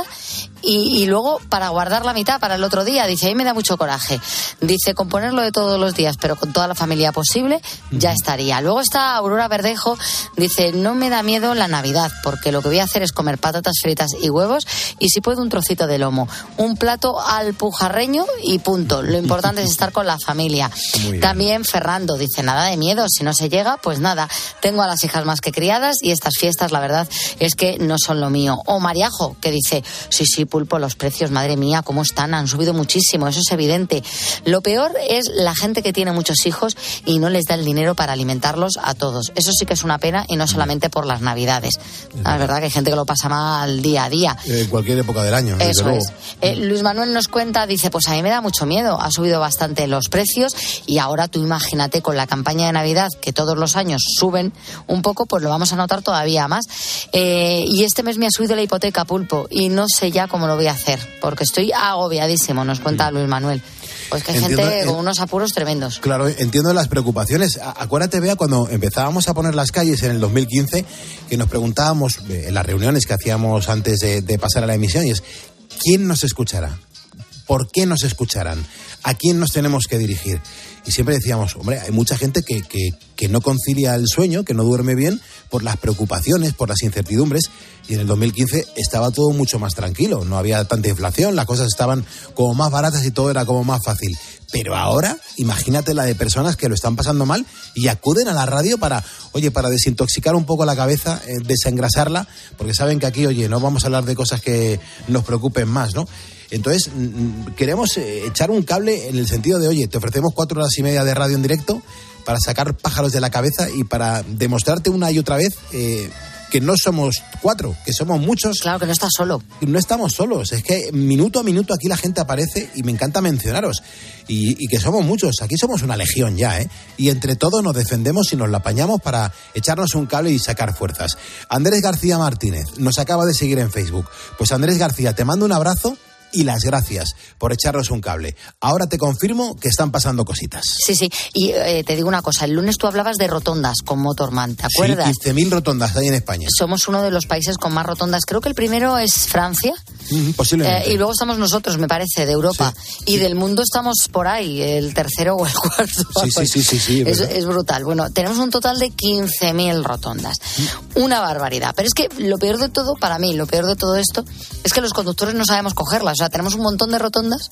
y, y luego para guardar la mitad para el otro día, dice, a mí me da mucho coraje. Dice, componerlo de todos los días, pero con toda la familia posible, ya estaría. Luego está Aurora Verdejo, dice, no me da miedo la Navidad, porque lo que voy a hacer es comer patatas fritas y huevos, y si puedo un trocito de lomo. Un plato al pujarreño y punto. Lo importante es estar con la familia. También Ferrando dice, nada de miedo, si no se llega, pues nada. Tengo a las hijas más que criadas y estas fiestas, la verdad, es que no son lo mío. O Mariajo, que dice, sí, sí, Pulpo, los precios, madre mía, cómo están, han subido muchísimo, eso es evidente. Lo peor es la gente que tiene muchos hijos y no les da el dinero para alimentarlos a todos. Eso sí que es una pena y no solamente por las Navidades. La verdad que hay gente que lo pasa mal día a día. En cualquier época del año. Eso luego. es. Eh, Luis Manuel nos cuenta, dice, pues a mí me da mucho miedo, ha subido bastante los precios y ahora tú imagínate con la campaña de Navidad que todos los años suben un poco, pues lo vamos a notar todavía más. Eh, y este mes me ha subido la hipoteca, Pulpo, y no sé ya cómo lo voy a hacer, porque estoy agobiadísimo, nos cuenta Luis Manuel. Pues que hay entiendo, gente con unos apuros tremendos. Claro, entiendo las preocupaciones. Acuérdate, Bea, cuando empezábamos a poner las calles en el dos mil quince, que nos preguntábamos en las reuniones que hacíamos antes de, de pasar a la emisión, y es, ¿quién nos escuchará? ¿Por qué nos escucharán? ¿A quién nos tenemos que dirigir? Y siempre decíamos, hombre, hay mucha gente que, que, que no concilia el sueño, que no duerme bien por las preocupaciones, por las incertidumbres. Y en el dos mil quince estaba todo mucho más tranquilo, no había tanta inflación, las cosas estaban como más baratas y todo era como más fácil. Pero ahora, imagínate la de personas que lo están pasando mal y acuden a la radio para, oye, para desintoxicar un poco la cabeza, eh, desengrasarla, porque saben que aquí, oye, no vamos a hablar de cosas que nos preocupen más, ¿no? Entonces, queremos echar un cable en el sentido de, oye, te ofrecemos cuatro horas y media de radio en directo para sacar pájaros de la cabeza y para demostrarte una y otra vez eh, que no somos cuatro, que somos muchos. Claro, que no estás solo. No estamos solos, es que minuto a minuto aquí la gente aparece y me encanta mencionaros. Y, y que somos muchos, aquí somos una legión ya, ¿eh? Y entre todos nos defendemos y nos la apañamos para echarnos un cable y sacar fuerzas. Andrés García Martínez nos acaba de seguir en Facebook. Pues Andrés García, te mando un abrazo y las gracias por echarnos un cable. Ahora te confirmo que están pasando cositas. Sí, sí. Y eh, te digo una cosa. El lunes tú hablabas de rotondas con Motorman, ¿te acuerdas? Sí, quince mil rotondas hay en España. Somos uno de los países con más rotondas. Creo que el primero es Francia. Mm, posiblemente. Eh, y luego estamos nosotros, me parece, de Europa. Sí, y sí. Del mundo estamos por ahí, el tercero o el cuarto. Sí, sí, sí, sí, sí. Es, es brutal. Bueno, tenemos un total de quince mil rotondas. Mm. Una barbaridad. Pero es que lo peor de todo, para mí, lo peor de todo esto, es que los conductores no sabemos cogerlas. O sea, tenemos un montón de rotondas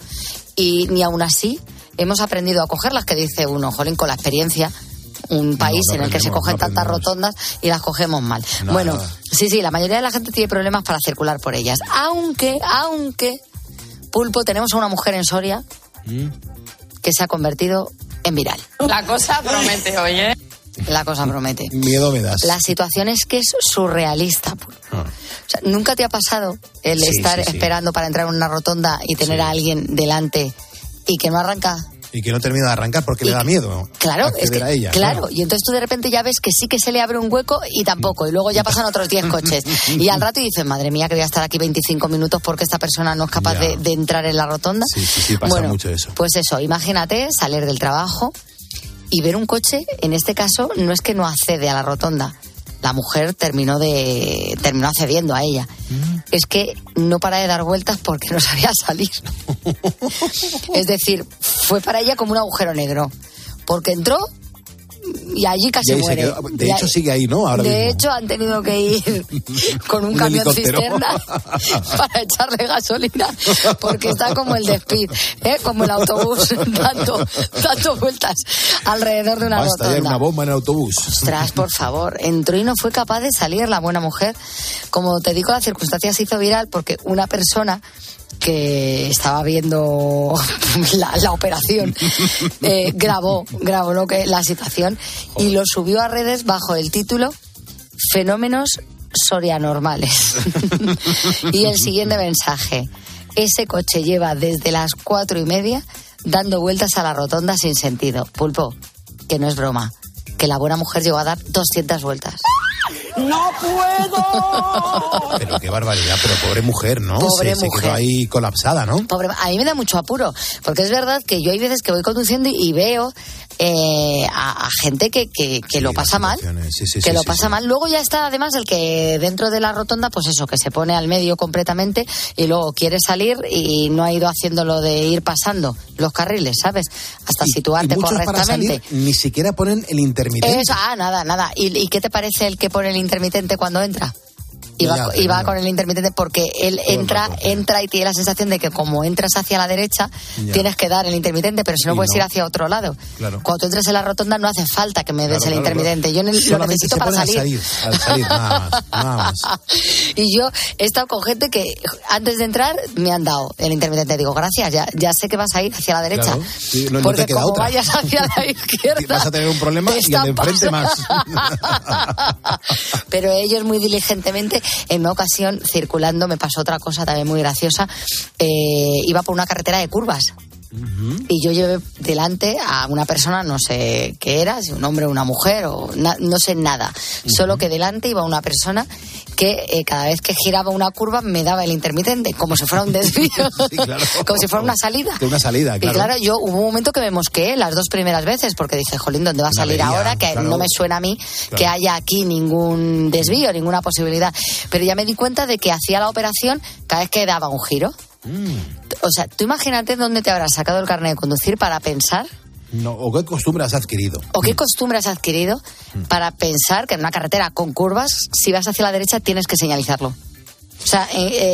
y ni aún así hemos aprendido a cogerlas, que dice uno, jolín, con la experiencia, un país no, no en el que se cogen no tantas rotondas y las cogemos mal. No, bueno, no. sí, sí, la mayoría de la gente tiene problemas para circular por ellas. Aunque, aunque, Pulpo, tenemos a una mujer en Soria ¿Mm? que se ha convertido en viral. La cosa promete, oye. La cosa promete. Miedo me das. La situación es que es surrealista. Ah. O sea, ¿nunca te ha pasado el sí, estar sí, sí. esperando para entrar en una rotonda y tener sí. a alguien delante y que no arranca? Y que no termina de arrancar porque y, le da miedo. Claro, es que, a ella. Claro, claro, y entonces tú de repente ya ves que sí que se le abre un hueco y tampoco, y luego ya pasan otros diez coches. Y al rato dices, madre mía, que voy a estar aquí veinticinco minutos porque esta persona no es capaz de, de entrar en la rotonda. Sí, sí, sí, pasa bueno, mucho eso. Pues eso, imagínate salir del trabajo y ver un coche, en este caso, no es que no accede a la rotonda. La mujer terminó de terminó accediendo a ella. Mm. Es que no para de dar vueltas porque no sabía salir. Es decir, fue para ella como un agujero negro. Porque entró, y allí casi y ahí muere. De y hecho ahí, sigue ahí, ¿no? Ahora de mismo. hecho han tenido que ir con un, un camión helicóptero. Cisterna para echarle gasolina porque está como el Despid, ¿eh? Como el autobús dando, dando vueltas alrededor de una Va a rotonda. estallar una bomba en el autobús. Ostras, por favor, entró y no fue capaz de salir la buena mujer. Como te digo, la circunstancia se hizo viral porque una persona que estaba viendo la, la operación eh, grabó grabó lo que la situación y lo subió a redes bajo el título Fenómenos Sorianormales. Y el siguiente mensaje: ese coche lleva desde las cuatro y media dando vueltas a la rotonda sin sentido. Pulpo, que no es broma, que la buena mujer llegó a dar doscientas vueltas. ¡No puedo! Pero qué barbaridad, pero pobre mujer, ¿no? Pobre se, mujer. se quedó ahí colapsada, ¿no? Pobre, a mí me da mucho apuro, porque es verdad que yo hay veces que voy conduciendo y, y veo eh, a, a gente que, que, que sí, lo pasa mal, sí, sí, que sí, lo sí, pasa sí. mal. Luego ya está además el que dentro de la rotonda, pues eso, que se pone al medio completamente y luego quiere salir y no ha ido haciendo lo de ir pasando los carriles, ¿sabes? Hasta y, situarte y muchos correctamente. Para salir, ni siquiera ponen el intermitente. Eso, ah, nada, nada. ¿Y, ¿Y qué te parece el que pone el intermitente cuando entra? Y va, ya, y va ya. con el intermitente porque él Todo entra rato, entra y tiene la sensación de que como entras hacia la derecha ya. tienes que dar el intermitente, pero si no y puedes no. ir hacia otro lado. Claro. Cuando tú entres en la rotonda no hace falta que me des Claro, el claro, intermitente. claro. Yo ne- lo Solamente necesito se para pone salir. Al salir, al salir nada más, nada más. Y yo he estado con gente que antes de entrar me han dado el intermitente. Digo, gracias, ya, ya sé que vas a ir hacia la derecha. Claro, sí, no, no porque te queda como otra. vayas hacia la izquierda Vas a tener un problema te y el de enfrente más. Pero ellos muy diligentemente, en una ocasión circulando, me pasó otra cosa también muy graciosa. Eh, iba por una carretera de curvas. Uh-huh. Y yo llevé delante a una persona, no sé qué era, si un hombre o una mujer, o na- no sé nada. Uh-huh. Solo que delante iba una persona que eh, cada vez que giraba una curva me daba el intermitente, como si fuera un desvío, sí, claro. Como si fuera una salida. De una salida, claro. Y claro, yo hubo un momento que me mosqueé las dos primeras veces, porque dije, jolín, ¿dónde va a salir avería, ahora? Que claro. no me suena a mí claro. que haya aquí ningún desvío, ninguna posibilidad. Pero ya me di cuenta de que hacía la operación cada vez que daba un giro. Mm. O sea, tú imagínate dónde te habrás sacado el carnet de conducir para pensar. No, o qué costumbre has adquirido. O qué costumbre has adquirido mm. para pensar que en una carretera con curvas, si vas hacia la derecha, tienes que señalizarlo. O sea,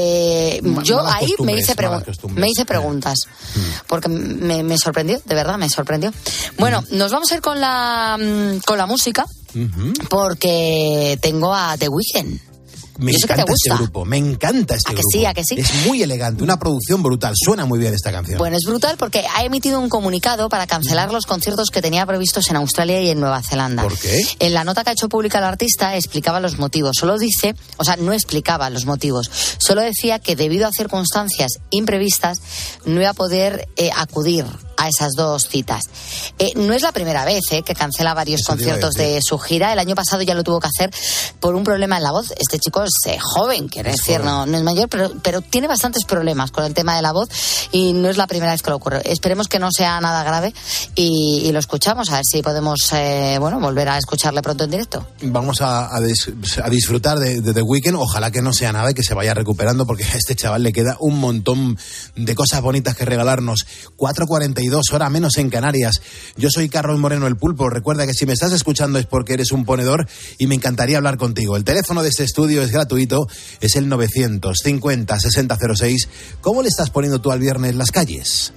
eh, eh, yo ahí me hice, pregu- me hice preguntas. Mm. Porque me, me sorprendió, de verdad, me sorprendió. Bueno, mm. nos vamos a ir con la, con la música, mm-hmm. porque tengo a The Weeknd. Me Yo encanta sé que te gusta. este grupo, me encanta este ¿A que grupo. sí, a que sí? Es muy elegante, una producción brutal, suena muy bien esta canción. Bueno, es brutal porque ha emitido un comunicado para cancelar los conciertos que tenía previstos en Australia y en Nueva Zelanda. ¿Por qué? En la nota que ha hecho pública el artista explicaba los motivos. Solo dice, o sea, no explicaba los motivos. Solo decía que debido a circunstancias imprevistas no iba a poder eh, acudir a esas dos citas. Eh, no es la primera vez eh, que cancela varios Eso conciertos de su gira. El año pasado ya lo tuvo que hacer por un problema en la voz. Este chico es eh, joven, quiere decir, joven. No, no es mayor, pero, pero tiene bastantes problemas con el tema de la voz y no es la primera vez que lo ocurre. Esperemos que no sea nada grave y, y lo escuchamos, a ver si podemos eh, bueno, volver a escucharle pronto en directo. Vamos a, a, des, a disfrutar de, de The Weeknd. Ojalá que no sea nada y que se vaya recuperando, porque a este chaval le queda un montón de cosas bonitas que regalarnos. cuatro cuarenta y dos, hora menos en Canarias. Yo soy Carlos Moreno, el Pulpo. Recuerda que si me estás escuchando es porque eres un ponedor y me encantaría hablar contigo. El teléfono de este estudio es gratuito, es el novecientos cincuenta sesenta cero seis. ¿Cómo le estás poniendo tú al viernes las calles?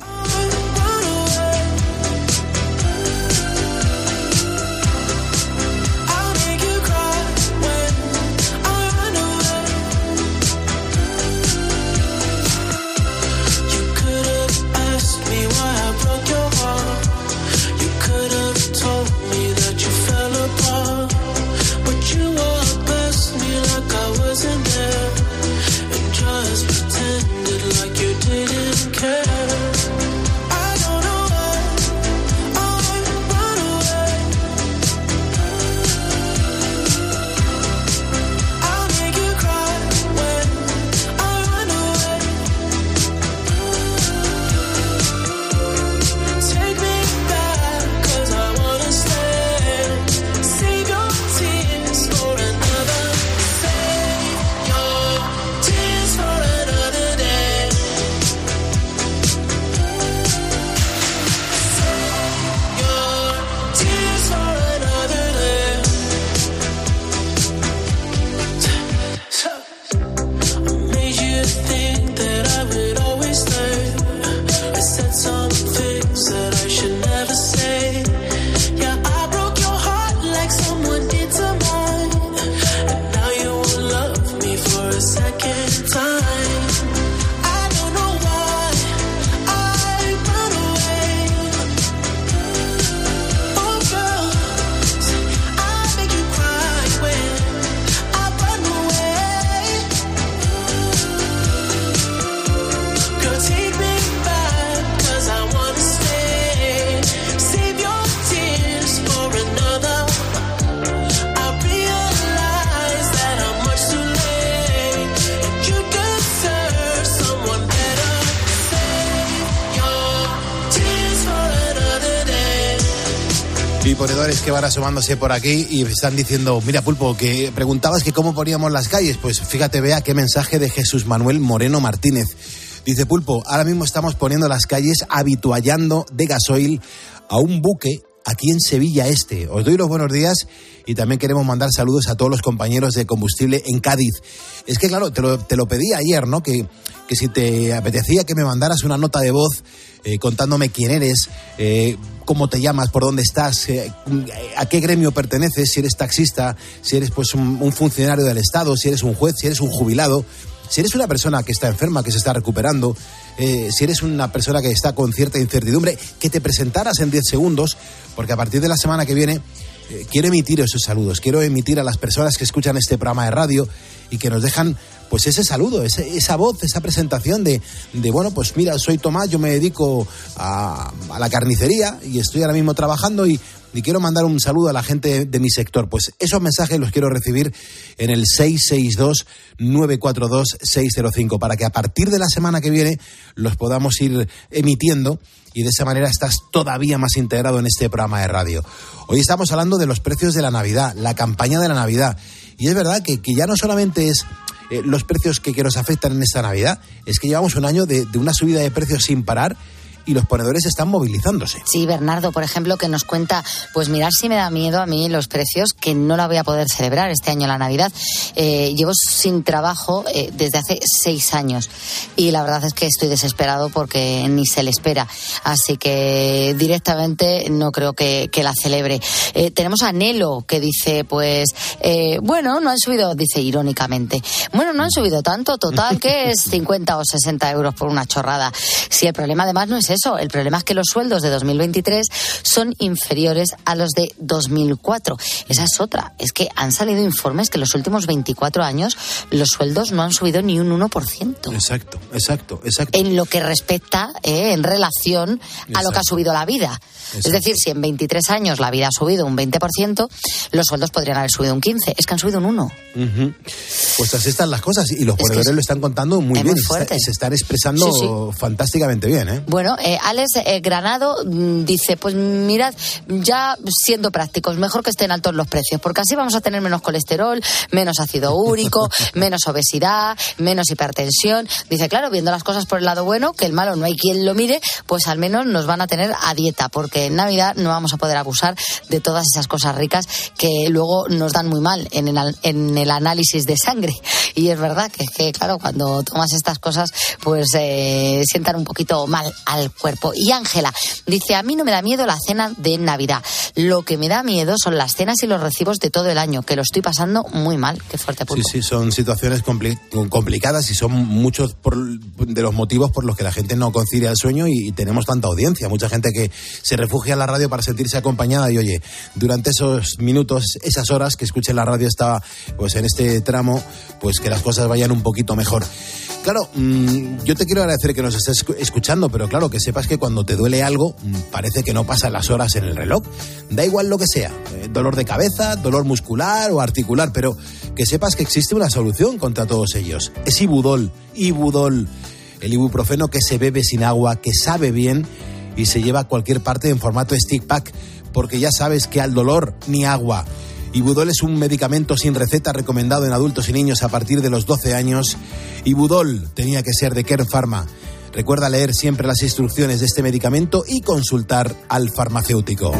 ponedores que van asomándose por aquí y están diciendo, mira, Pulpo, que preguntabas que cómo poníamos las calles. Pues fíjate, vea qué mensaje de Jesús Manuel Moreno Martínez. Dice, Pulpo, ahora mismo estamos poniendo las calles habituallando de gasoil a un buque aquí en Sevilla Este. Os doy los buenos días y también queremos mandar saludos a todos los compañeros de combustible en Cádiz. Es que, claro, te lo, te lo pedí ayer, ¿no? Que, que si te apetecía que me mandaras una nota de voz eh, contándome quién eres, eh, cómo te llamas, por dónde estás, eh, a qué gremio perteneces, si eres taxista, si eres pues un, un funcionario del Estado, si eres un juez, si eres un jubilado, si eres una persona que está enferma, que se está recuperando, eh, si eres una persona que está con cierta incertidumbre, que te presentaras en diez segundos, porque a partir de la semana que viene eh, quiero emitir esos saludos, quiero emitir a las personas que escuchan este programa de radio y que nos dejan pues ese saludo, ese, esa voz, esa presentación de, de, bueno, pues mira, soy Tomás, yo me dedico a, a la carnicería y estoy ahora mismo trabajando y, y quiero mandar un saludo a la gente de mi sector. Pues esos mensajes los quiero recibir en el seis seis dos, nueve cuatro dos, seis cero cinco para que a partir de la semana que viene los podamos ir emitiendo y de esa manera estás todavía más integrado en este programa de radio. Hoy estamos hablando de los precios de la Navidad, la campaña de la Navidad. Y es verdad que, que ya no solamente es eh, los precios que, que nos afectan en esta Navidad, es que llevamos un año de, de una subida de precios sin parar y los ponedores están movilizándose. Sí, Bernardo, por ejemplo, que nos cuenta, pues mirar si me da miedo a mí los precios, que no la voy a poder celebrar este año la Navidad. Eh, llevo sin trabajo eh, desde hace seis años y la verdad es que estoy desesperado porque ni se le espera. Así que directamente no creo que, que la celebre. Eh, tenemos a Nelo que dice, pues, eh, bueno, no han subido, dice irónicamente, bueno, no han subido tanto, total, que es cincuenta o sesenta euros por una chorrada. Si el problema además no es eso, el problema es que los sueldos de dos mil veintitrés son inferiores a los de dos mil cuatro. Esa es otra, es que han salido informes que en los últimos veinticuatro años los sueldos no han subido ni un uno por ciento. Exacto, exacto, exacto. En lo que respecta, eh, en relación exacto. a lo que ha subido la vida. Exacto. Es decir, si en veintitrés años la vida ha subido un veinte por ciento, los sueldos podrían haber subido un quince por ciento. Es que han subido un uno por ciento. Uh-huh. Pues así están las cosas y los ponedores es lo están contando muy bien. Muy fuerte. Se están expresando sí, sí. fantásticamente bien, ¿eh? Bueno, Eh, Alex eh, Granado mm, dice, pues mirad, ya siendo prácticos, mejor que estén altos los precios, porque así vamos a tener menos colesterol, menos ácido úrico, menos obesidad, menos hipertensión. Dice, claro, viendo las cosas por el lado bueno, que el malo no hay quien lo mire, pues al menos nos van a tener a dieta, porque en Navidad no vamos a poder abusar de todas esas cosas ricas que luego nos dan muy mal en el, en el análisis de sangre. Y es verdad que, que claro, cuando tomas estas cosas, pues eh, sientan un poquito mal al cuerpo. Y Ángela dice, a mí no me da miedo la cena de Navidad. Lo que me da miedo son las cenas y los recibos de todo el año, que lo estoy pasando muy mal. Qué fuerte, Pulpo. Sí, sí, son situaciones compli- complicadas y son muchos por, de los motivos por los que la gente no concilia el sueño y, y tenemos tanta audiencia. Mucha gente que se refugia en la radio para sentirse acompañada y, oye, durante esos minutos, esas horas que escuche la radio estaba pues en este tramo, pues que las cosas vayan un poquito mejor. Claro, mmm, yo te quiero agradecer que nos estés escuchando, pero claro, que sepas que cuando te duele algo, mmm, parece que no pasan las horas en el reloj. Da igual lo que sea, eh, dolor de cabeza, dolor muscular o articular, pero que sepas que existe una solución contra todos ellos. Es Ibudol, Ibudol, el ibuprofeno que se bebe sin agua, que sabe bien y se lleva a cualquier parte en formato stick pack, porque ya sabes que al dolor ni agua. Ibudol es un medicamento sin receta recomendado en adultos y niños a partir de los doce años. Ibudol tenía que ser de Kern Pharma. Recuerda leer siempre las instrucciones de este medicamento y consultar al farmacéutico.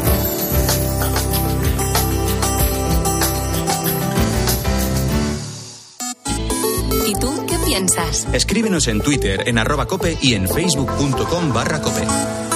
¿Y tú qué piensas? Escríbenos en Twitter, en arroba cope y en facebook.com barra cope.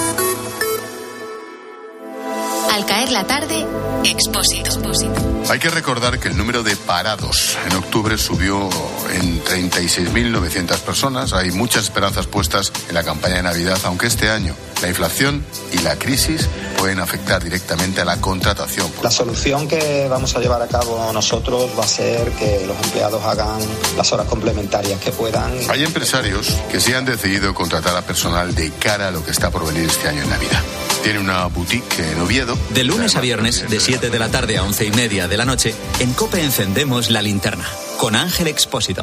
Al caer la tarde, Expósito. Hay que recordar que el número de parados en octubre subió en treinta y seis mil novecientas personas. Hay muchas esperanzas puestas en la campaña de Navidad, aunque este año la inflación y la crisis pueden afectar directamente a la contratación. La solución que vamos a llevar a cabo nosotros va a ser que los empleados hagan las horas complementarias que puedan. Hay empresarios que sí han decidido contratar a personal de cara a lo que está por venir este año en Navidad. Tiene una boutique en Oviedo. De lunes a viernes, de siete de la tarde a once y media de la noche, en COPE encendemos la linterna, con Ángel Expósito.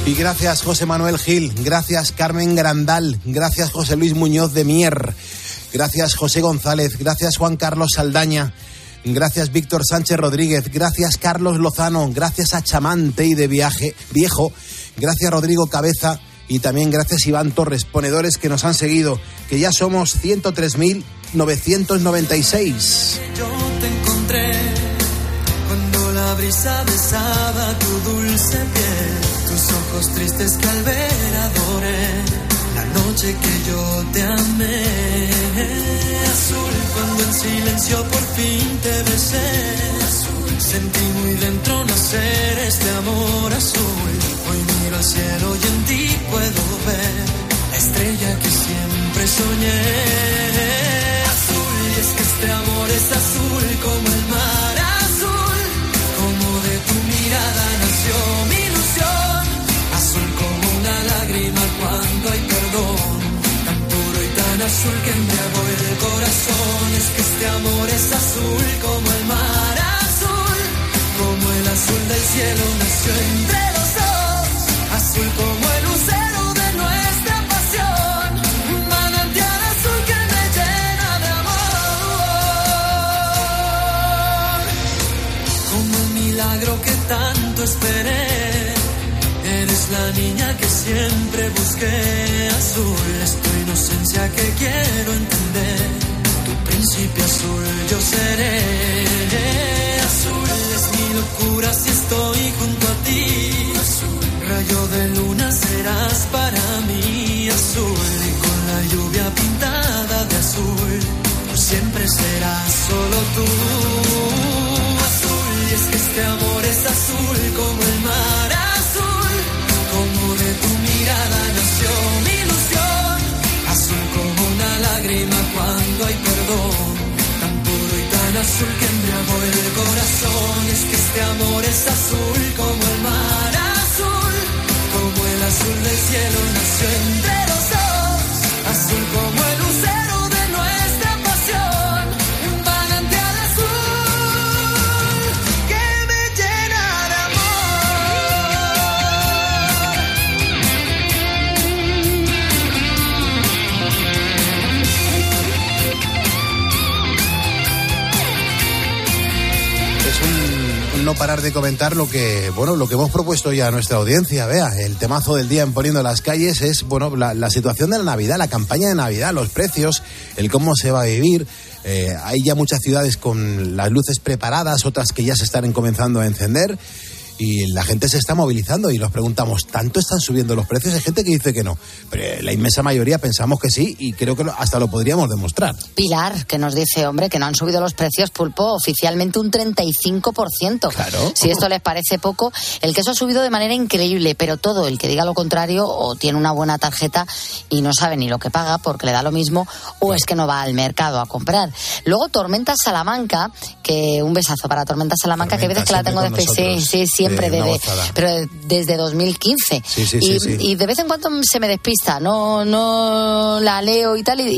Y gracias José Manuel Gil, gracias Carmen Grandal, gracias José Luis Muñoz de Mier, gracias José González, gracias Juan Carlos Saldaña, gracias Víctor Sánchez Rodríguez, gracias Carlos Lozano, gracias a Chamante y de Viaje Viejo, gracias Rodrigo Cabeza y también gracias Iván Torres, ponedores que nos han seguido, que ya somos ciento tres mil novecientos noventa y seis. Yo te encontré cuando la brisa besaba tu dulce piel, tus ojos tristes que al ver adoré, la noche que yo te amé. Azul, cuando en silencio por fin te besé, azul, sentí muy dentro nacer este amor azul. Hoy miro al cielo y en ti puedo ver la estrella que siempre soñé. Azul, y es que este amor es azul como el mar azul, como de tu mirada nació mi ilusión. Azul como una lágrima cuando hay perdón, tan puro y tan azul que embriagó el corazón. Es que este amor es azul como el mar azul, como el azul del cielo nació entre los dos. Azul como el lucero de nuestra pasión, un manantial azul que me llena de amor. Como el milagro que tanto esperé, eres la niña que siempre busqué. Azul es tu inocencia que quiero entender, tu príncipe azul yo seré. Azul es mi locura si estoy junto a ti, azul, rayo de luna serás para mí. Azul y con la lluvia pintada de azul, por siempre serás solo tú. Azul, y es que este amor es azul como el mar azul, como de tu mirada nació mi ilusión. Azul como una lágrima cuando hay perdón, tan puro y tan azul que embriagó el corazón. Es que este amor es azul como el mar azul, como el azul del cielo nació entre los dos. Azul como el lucero de nuestra pasión, un manantial azul que me llena de Es un, un no parar de comentar lo que, bueno, lo que hemos propuesto ya a nuestra audiencia. Vea, el temazo del día en Poniendo las Calles es, bueno, la, la situación de la Navidad, la campaña de Navidad, los precios, el cómo se va a vivir. Eh, hay ya muchas ciudades con las luces preparadas, otras que ya se están comenzando a encender. Y la gente se está movilizando y nos preguntamos, ¿tanto están subiendo los precios? Hay gente que dice que no, pero la inmensa mayoría pensamos que sí y creo que hasta lo podríamos demostrar. Pilar, que nos dice, hombre, que no han subido los precios, Pulpo, oficialmente un treinta y cinco por ciento. Claro. Si esto les parece poco, el queso ha subido de manera increíble, pero todo el que diga lo contrario o tiene una buena tarjeta y no sabe ni lo que paga porque le da lo mismo, o es que no va al mercado a comprar. Luego Tormenta Salamanca, que un besazo para Tormenta Salamanca, Tormenta, que veces que la tengo después, sí, sí, sí. Siempre, de, de, pero desde dos mil quince. Sí, sí, y, sí, sí. y de vez en cuando se me despista, no no la leo y tal, y,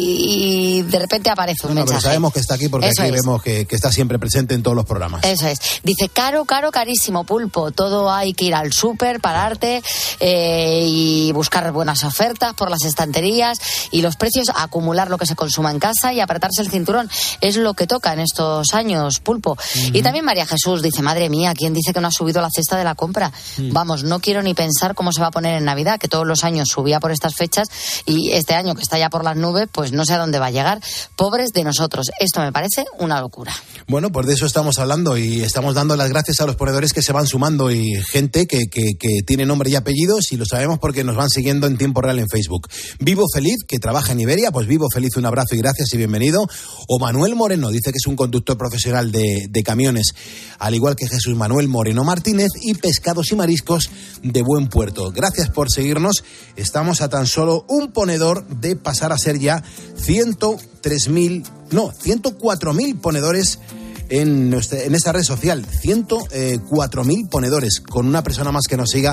y de repente aparece un no, mensaje. Pero sabemos que está aquí porque Eso aquí es. vemos que, que está siempre presente en todos los programas. Eso es. Dice, caro, caro, carísimo, Pulpo. Todo hay que ir al súper, pararte eh, y buscar buenas ofertas por las estanterías y los precios, acumular lo que se consuma en casa y apretarse el cinturón. Es lo que toca en estos años, Pulpo. Uh-huh. Y también María Jesús dice, madre mía, ¿quién dice que no ha subido la cesta de la compra? Uh-huh. Vamos, no quiero ni pensar cómo se va a poner en Navidad, que todos los años subía por estas fechas y este año que está ya por las nubes, pues no sé a dónde va a llegar. Pobres de nosotros. Esto me parece una locura. Bueno, pues de eso estamos hablando y estamos dando las gracias a los ponedores que se van sumando y gente que, que, que tiene nombre y apellidos y lo sabemos porque nos van siguiendo en tiempo real en Facebook. Vivo Feliz, que trabaja en Iberia, pues Vivo Feliz, un abrazo y gracias y bienvenido. O Manuel Moreno, dice que es un conductor profesional de, de camiones, al igual que Jesús Manuel Moreno Martínez y Pescados y Mariscos de Buen Puerto. Gracias por seguirnos. Estamos a tan solo un ponedor de pasar a ser ya ciento tres mil, no, ciento cuatro mil ponedores en, nuestra, en esta red social. ciento cuatro mil ponedores, con una persona más que nos siga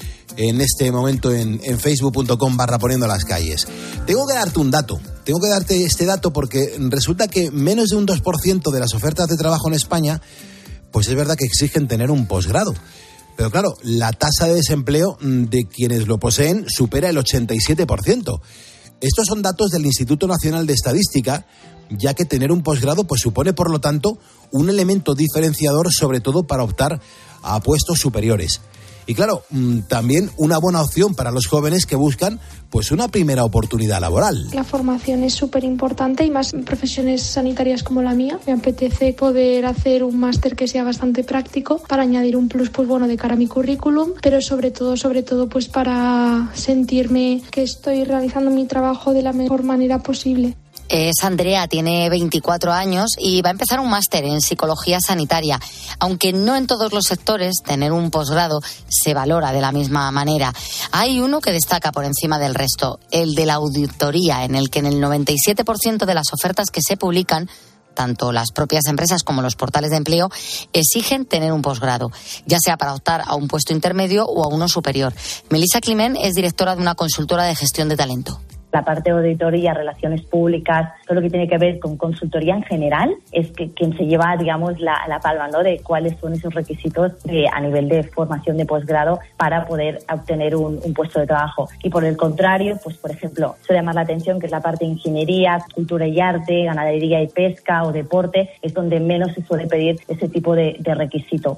en este momento en, en facebook punto com barra poniendo las calles. Tengo que darte un dato, tengo que darte este dato porque resulta que menos de un dos por ciento de las ofertas de trabajo en España, pues es verdad que exigen tener un posgrado. Pero claro, la tasa de desempleo de quienes lo poseen supera el ochenta y siete por ciento. Estos son datos del Instituto Nacional de Estadística, ya que tener un posgrado pues supone, por lo tanto, un elemento diferenciador, sobre todo para optar a puestos superiores. Y claro, también una buena opción para los jóvenes que buscan pues una primera oportunidad laboral. La formación es súper importante y más en profesiones sanitarias como la mía. Me apetece poder hacer un máster que sea bastante práctico para añadir un plus pues bueno de cara a mi currículum, pero sobre todo, sobre todo pues para sentirme que estoy realizando mi trabajo de la mejor manera posible. Es Andrea, tiene veinticuatro años y va a empezar un máster en psicología sanitaria. Aunque no en todos los sectores tener un posgrado se valora de la misma manera. Hay uno que destaca por encima del resto, el de la auditoría, en el que en el noventa y siete por ciento de las ofertas que se publican, tanto las propias empresas como los portales de empleo exigen tener un posgrado, ya sea para optar a un puesto intermedio o a uno superior. Melissa Climent es directora de una consultora de gestión de talento. La parte de auditoría, relaciones públicas, todo lo que tiene que ver con consultoría en general, es que quien se lleva, digamos, la, la palma, ¿no?, de cuáles son esos requisitos de, a nivel de formación de posgrado para poder obtener un, un puesto de trabajo. Y por el contrario, pues por ejemplo, suele llamar la atención que es la parte de ingeniería, cultura y arte, ganadería y pesca o deporte, es donde menos se suele pedir ese tipo de, de requisito.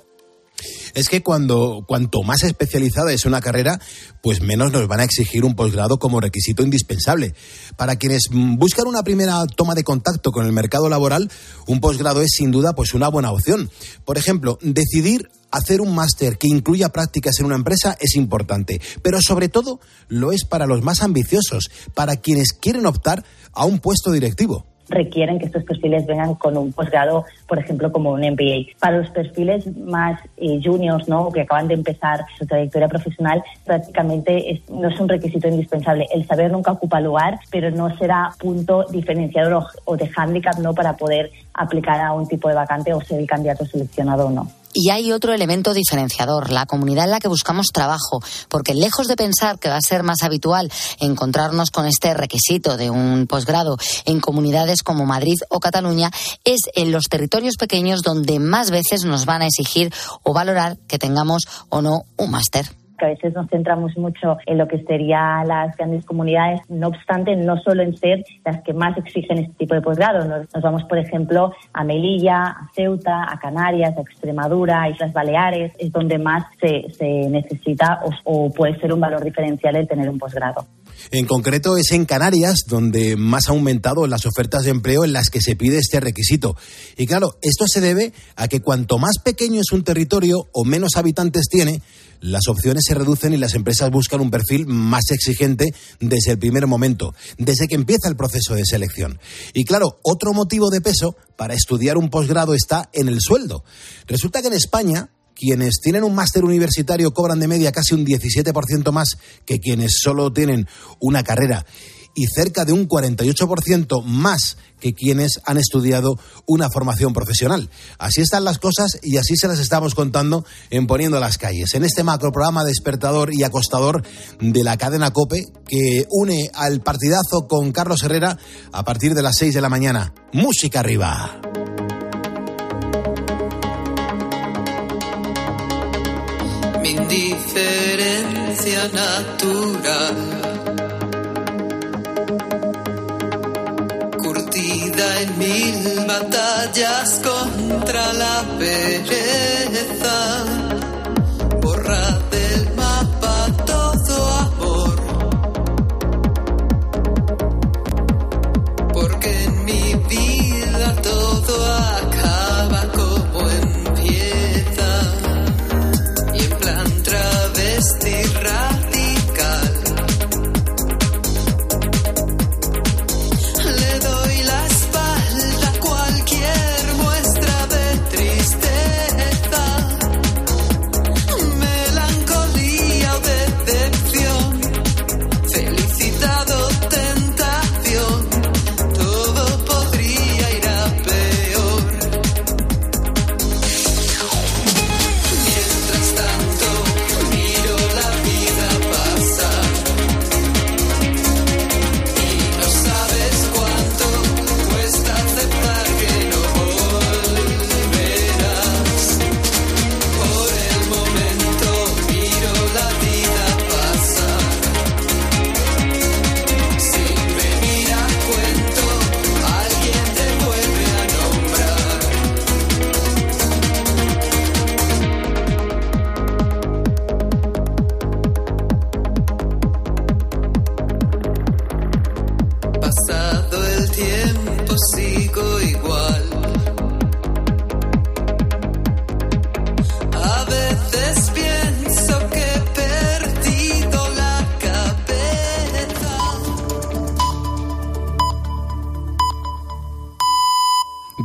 Es que cuando cuanto más especializada es una carrera, pues menos nos van a exigir un posgrado como requisito indispensable. Para quienes buscan una primera toma de contacto con el mercado laboral, un posgrado es sin duda pues una buena opción. Por ejemplo, decidir hacer un máster que incluya prácticas en una empresa es importante, pero sobre todo lo es para los más ambiciosos, para quienes quieren optar a un puesto directivo. Requieren que estos perfiles vengan con un posgrado, por ejemplo, como un M B A. Para los perfiles más eh, juniors, ¿no?, que acaban de empezar su trayectoria profesional, prácticamente es, no es un requisito indispensable. El saber nunca ocupa lugar, pero no será punto diferenciador o, o de hándicap, ¿no?, para poder aplicar a un tipo de vacante o ser el candidato seleccionado o no. Y hay otro elemento diferenciador, la comunidad en la que buscamos trabajo, porque lejos de pensar que va a ser más habitual encontrarnos con este requisito de un posgrado en comunidades como Madrid o Cataluña, es en los territorios pequeños donde más veces nos van a exigir o valorar que tengamos o no un máster. Que a veces nos centramos mucho en lo que serían las grandes comunidades, no obstante, no solo en ser las que más exigen este tipo de posgrado. Nos, nos vamos, por ejemplo, a Melilla, a Ceuta, a Canarias, a Extremadura, a Islas Baleares, es donde más se, se necesita o, o puede ser un valor diferencial el tener un posgrado. En concreto es en Canarias donde más ha aumentado las ofertas de empleo en las que se pide este requisito. Y claro, esto se debe a que cuanto más pequeño es un territorio o menos habitantes tiene, las opciones se reducen y las empresas buscan un perfil más exigente desde el primer momento, desde que empieza el proceso de selección. Y claro, otro motivo de peso para estudiar un posgrado está en el sueldo. Resulta que en España, quienes tienen un máster universitario cobran de media casi un diecisiete por ciento más que quienes solo tienen una carrera y cerca de un cuarenta y ocho por ciento más que quienes han estudiado una formación profesional. Así están las cosas y así se las estamos contando en Poniendo las Calles, en este macroprograma despertador y acostador de la cadena COPE que une al partidazo con Carlos Herrera a partir de las seis de la mañana. ¡Música arriba! Mi indiferencia natural, curtida en mil batallas contra la pereza,